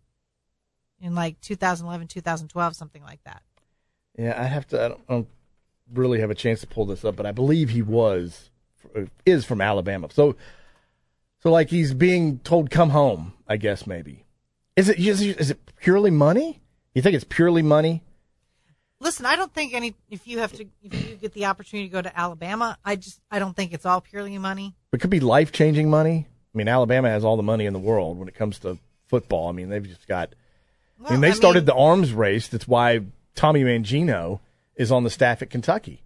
in like two thousand eleven, two thousand twelve, something like that. Yeah, I have to. I don't, I don't really have a chance to pull this up, but I believe he was is from Alabama. So, so like he's being told, "Come home." I guess maybe. Is it is it, is it purely money? You think it's purely money? Listen, I don't think any. If you have to, if you get the opportunity to go to Alabama, I just I don't think it's all purely money. It could be life changing money. I mean, Alabama has all the money in the world when it comes to football. I mean, they've just got. Well, I mean, they I started mean, the arms race. That's why Tommy Mangino is on the staff at Kentucky.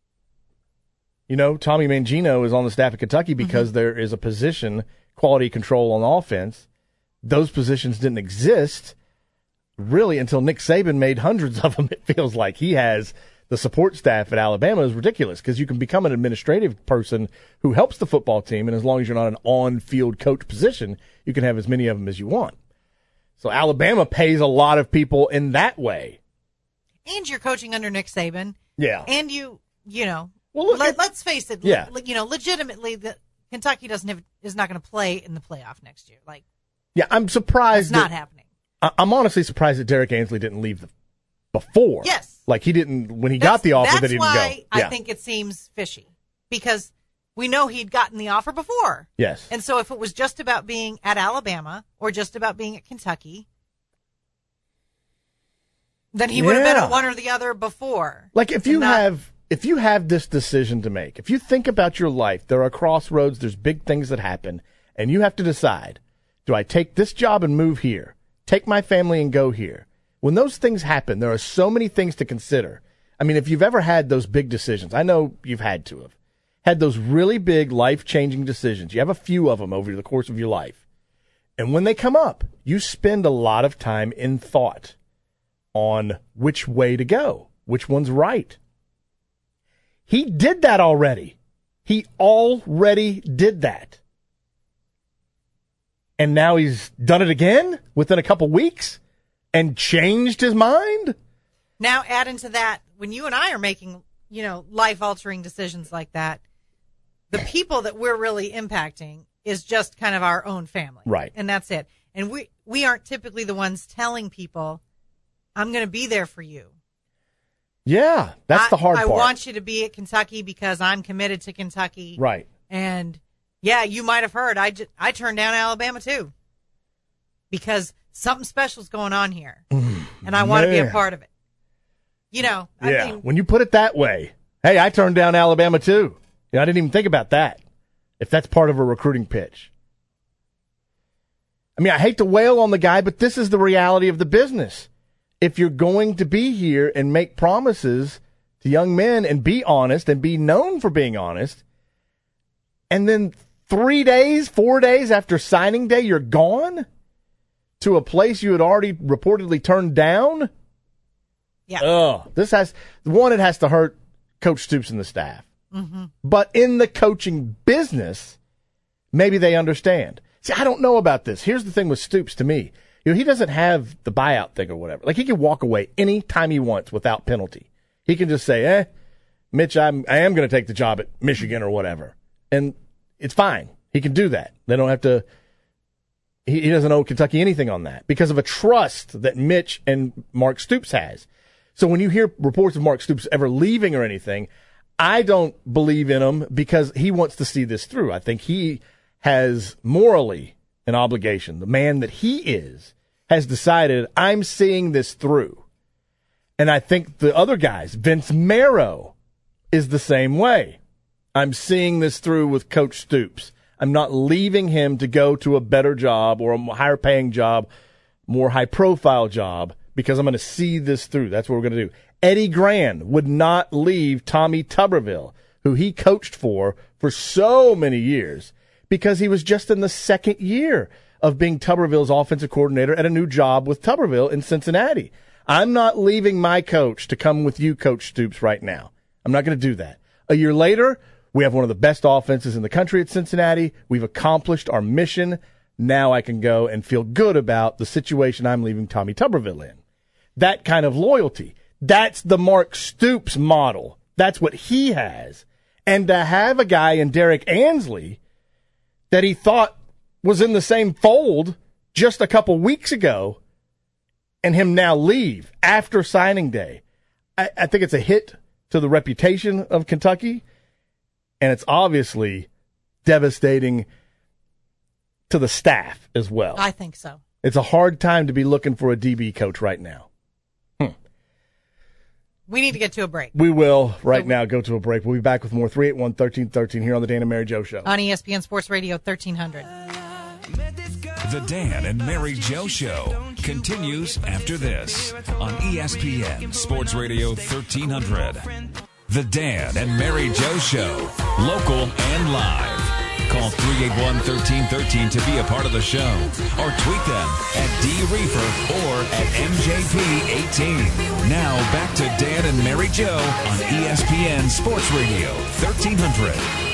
You know, Tommy Mangino is on the staff at Kentucky because mm-hmm. there is a position, quality control on offense. Those positions didn't exist really until Nick Saban made hundreds of them. It feels like he has the support staff at Alabama is ridiculous because you can become an administrative person who helps the football team, and as long as you're not an on-field coach position, you can have as many of them as you want. So Alabama pays a lot of people in that way. And you're coaching under Nick Saban. Yeah. And you, you know, well, look, let, it, let's face it. Yeah. Le, you know, legitimately, the, Kentucky doesn't have is not going to play in the playoff next year. Like, yeah, I'm surprised. It's not that, happening. I, I'm honestly surprised that Derek Ansley didn't leave the, before. Yes. Like he didn't when he that's, got the offer. That's that he didn't why go. Yeah. I think it seems fishy because we know he'd gotten the offer before. Yes. And so if it was just about being at Alabama or just about being at Kentucky, then he would have yeah. been at one or the other before. Like if you not, have if you have this decision to make, if you think about your life, there are crossroads, there's big things that happen, and you have to decide, do I take this job and move here? Take my family and go here? When those things happen, there are so many things to consider. I mean, if you've ever had those big decisions, I know you've had to have, had those really big life-changing decisions. You have a few of them over the course of your life. And when they come up, you spend a lot of time in thought on which way to go, which one's right. He did that already. He already did that. And now he's done it again within a couple weeks and changed his mind? Now add into that, when you and I are making, you know, life-altering decisions like that, the people that we're really impacting is just kind of our own family. Right. And that's it. And we, we aren't typically the ones telling people, I'm going to be there for you. Yeah, that's I, the hard I part. I want you to be at Kentucky because I'm committed to Kentucky. Right. And, yeah, you might have heard, I, just, I turned down Alabama, too. Because something special is going on here. And I want to be a part of it. You know, I yeah, mean, when you put it that way, hey, I turned down Alabama too. You know, I didn't even think about that. If that's part of a recruiting pitch. I mean, I hate to wail on the guy, but this is the reality of the business. If you're going to be here and make promises to young men and be honest and be known for being honest, and then three days, four days after signing day, you're gone to a place you had already reportedly turned down. Yeah. Oh, this has one. It has to hurt Coach Stoops and the staff. Mm-hmm. But in the coaching business, maybe they understand. See, I don't know about this. Here's the thing with Stoops to me. You know, he doesn't have the buyout thing or whatever. Like, he can walk away any time he wants without penalty. He can just say, eh, Mitch, I'm, I am going to take the job at Michigan or whatever. And it's fine. He can do that. They don't have to. He, he doesn't owe Kentucky anything on that because of a trust that Mitch and Mark Stoops has. So when you hear reports of Mark Stoops ever leaving or anything, I don't believe in him because he wants to see this through. I think he has morally an obligation. The man that he is has decided, I'm seeing this through. And I think the other guys, Vince Marrow, is the same way. I'm seeing this through with Coach Stoops. I'm not leaving him to go to a better job or a higher paying job, more high profile job, because I'm going to see this through. That's what we're going to do. Eddie Gran would not leave Tommy Tuberville, who he coached for for so many years, because he was just in the second year of being Tuberville's offensive coordinator at a new job with Tuberville in Cincinnati. I'm not leaving my coach to come with you, Coach Stoops, right now. I'm not going to do that. A year later, we have one of the best offenses in the country at Cincinnati. We've accomplished our mission. Now I can go and feel good about the situation I'm leaving Tommy Tuberville in. That kind of loyalty. That's the Mark Stoops model. That's what he has. And to have a guy in Derek Ansley that he thought was in the same fold just a couple weeks ago and him now leave after signing day, I, I think it's a hit to the reputation of Kentucky, and it's obviously devastating to the staff as well. I think so. It's a hard time to be looking for a D B coach right now. We need to get to a break. We will right so, now go to a break. We'll be back with more three eight one, one three one three here on the Dan and Mary Joe Show. On E S P N Sports Radio thirteen hundred. The Dan and Mary Joe Show continues after this on E S P N Sports Radio thirteen hundred. The Dan and Mary Joe Show, local and live. Call three eight one, one three one three to be a part of the show, or tweet them at D Reefer or at M J P eighteen. Now back to Dan and Mary Joe on E S P N Sports Radio thirteen hundred.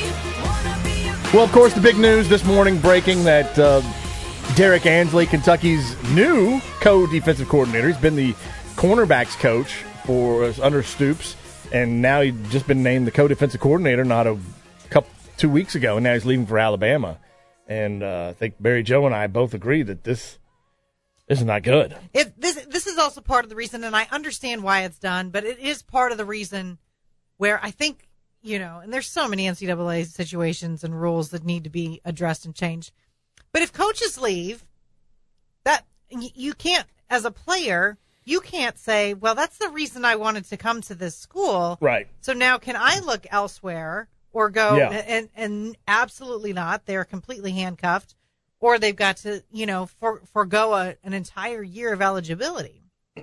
Well, of course, the big news this morning breaking that uh, Derek Ansley, Kentucky's new co-defensive coordinator, he's been the cornerbacks coach for uh, under Stoops, and now he's just been named the co-defensive coordinator not a couple two weeks ago, and now he's leaving for Alabama. And uh, I think Mary Jo and I both agree that this this is not good. It, this this is also part of the reason, and I understand why it's done, but it is part of the reason where I think, you know, and there's so many N C double A situations and rules that need to be addressed and changed. But if coaches leave, that you can't, as a player, you can't say, well, that's the reason I wanted to come to this school. Right. So now can I look elsewhere? Or go, yeah. and, and absolutely not. They're completely handcuffed, or they've got to, you know, for, forego a, an entire year of eligibility.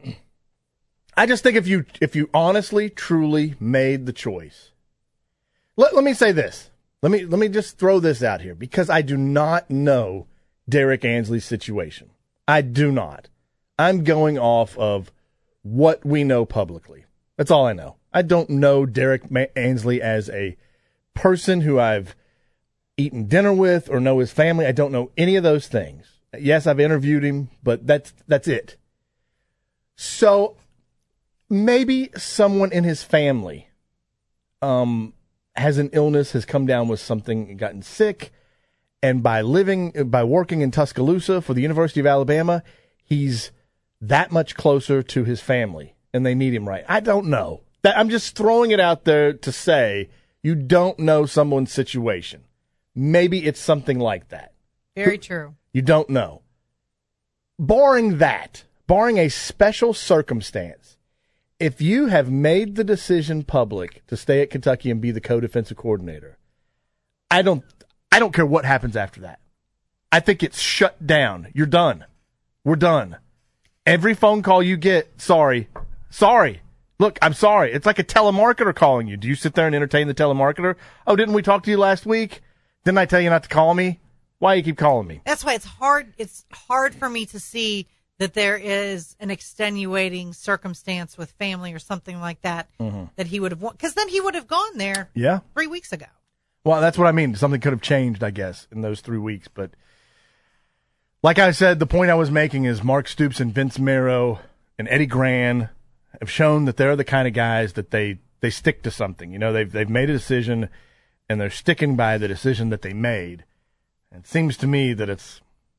I just think if you if you honestly, truly made the choice. Let, let me say this. Let me let me just throw this out here, because I do not know Derek Ansley's situation. I do not. I'm going off of what we know publicly. That's all I know. I don't know Derek Ansley as a person who I've eaten dinner with or know his family. I don't know any of those things. Yes, I've interviewed him, but that's that's it. So maybe someone in his family um, has an illness, has come down with something, gotten sick, and by living, by working in Tuscaloosa for the University of Alabama, he's that much closer to his family, and they need him right. I don't know. That, I'm just throwing it out there to say you don't know someone's situation. Maybe it's something like that. Very true. You don't know. Barring that, barring a special circumstance, if you have made the decision public to stay at Kentucky and be the co-defensive coordinator, I don't I don't care what happens after that. I think it's shut down. You're done. We're done. Every phone call you get, sorry, sorry. Look, I'm sorry. It's like a telemarketer calling you. Do you sit there and entertain the telemarketer? Oh, didn't we talk to you last week? Didn't I tell you not to call me? Why do you keep calling me? That's why it's hard. It's hard for me to see that there is an extenuating circumstance with family or something like that mm-hmm. that he would have won. Because then he would have gone there yeah. three weeks ago. Well, that's what I mean. Something could have changed, I guess, in those three weeks. But like I said, the point I was making is Mark Stoops and Vince Marrow and Eddie Gran have shown that they're the kind of guys that they, they stick to something. You know, they've they've made a decision, and they're sticking by the decision that they made. And it seems to me that it's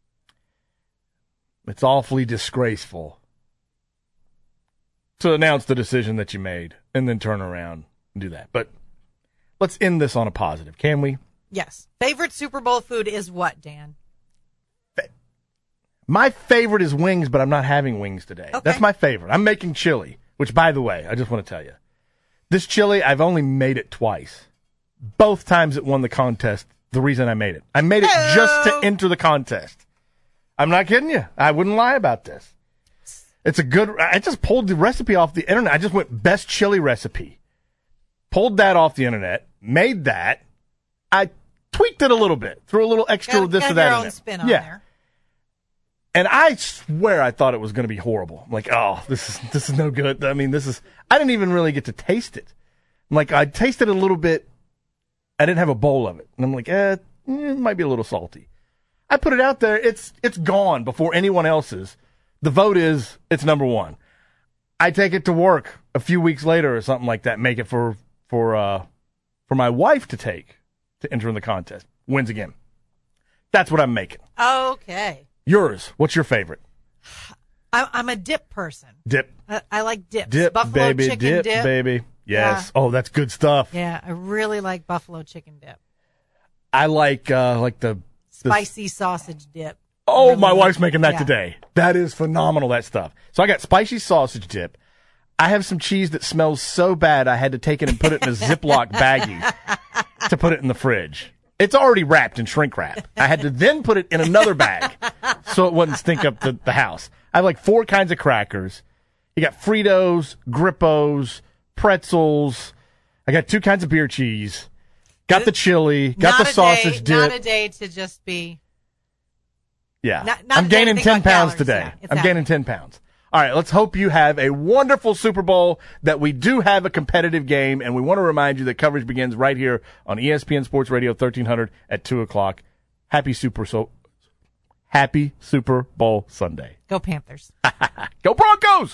it's awfully disgraceful to announce the decision that you made and then turn around and do that. But let's end this on a positive, can we? Yes. Favorite Super Bowl food is what, Dan? My favorite is wings, but I'm not having wings today. Okay. That's my favorite. I'm making chili, which, by the way, I just want to tell you, this chili, I've only made it twice. Both times it won the contest, the reason I made it. I made it Hello. just to enter the contest. I'm not kidding you. I wouldn't lie about this. It's a good, I just pulled the recipe off the internet. I just went best chili recipe. Pulled that off the internet, made that. I tweaked it a little bit, threw a little extra got, this got or that your in own there. spin on yeah. there. And I swear I thought it was going to be horrible. I'm like, oh, this is this is no good. I mean, this is, I didn't even really get to taste it. I'm like, I tasted a little bit. I didn't have a bowl of it. And I'm like, eh, it might be a little salty. I put it out there. It's it's gone before anyone else's. The vote is it's number one. I take it to work a few weeks later or something like that, make it for for uh, for my wife to take to enter in the contest. Wins again. That's what I'm making. Okay. Yours. What's your favorite? I'm, I'm a dip person. Dip. I, I like dips. Dip, Buffalo baby, chicken dip, dip, baby. Yes. Yeah. Oh, that's good stuff. Yeah, I really like buffalo chicken dip. I like uh, like the, the spicy sausage dip. Oh, really my like, wife's making that yeah. today. That is phenomenal, that stuff. So I got spicy sausage dip. I have some cheese that smells so bad I had to take it and put it in a Ziploc baggie to put it in the fridge. It's already wrapped in shrink wrap. I had to then put it in another bag so it wouldn't stink up the, the house. I have like four kinds of crackers. You got Fritos, Grippos, pretzels. I got two kinds of beer cheese. Got the chili. Got not the sausage day, dip. Not a day to just be. Yeah. Not, not I'm gaining ten pounds calories, today. yeah, I'm exactly. gaining ten pounds. All right, let's hope you have a wonderful Super Bowl, that we do have a competitive game, and we want to remind you that coverage begins right here on E S P N Sports Radio thirteen hundred at two o'clock. Happy Super so Happy Super Bowl Sunday. Go Panthers. Go Broncos!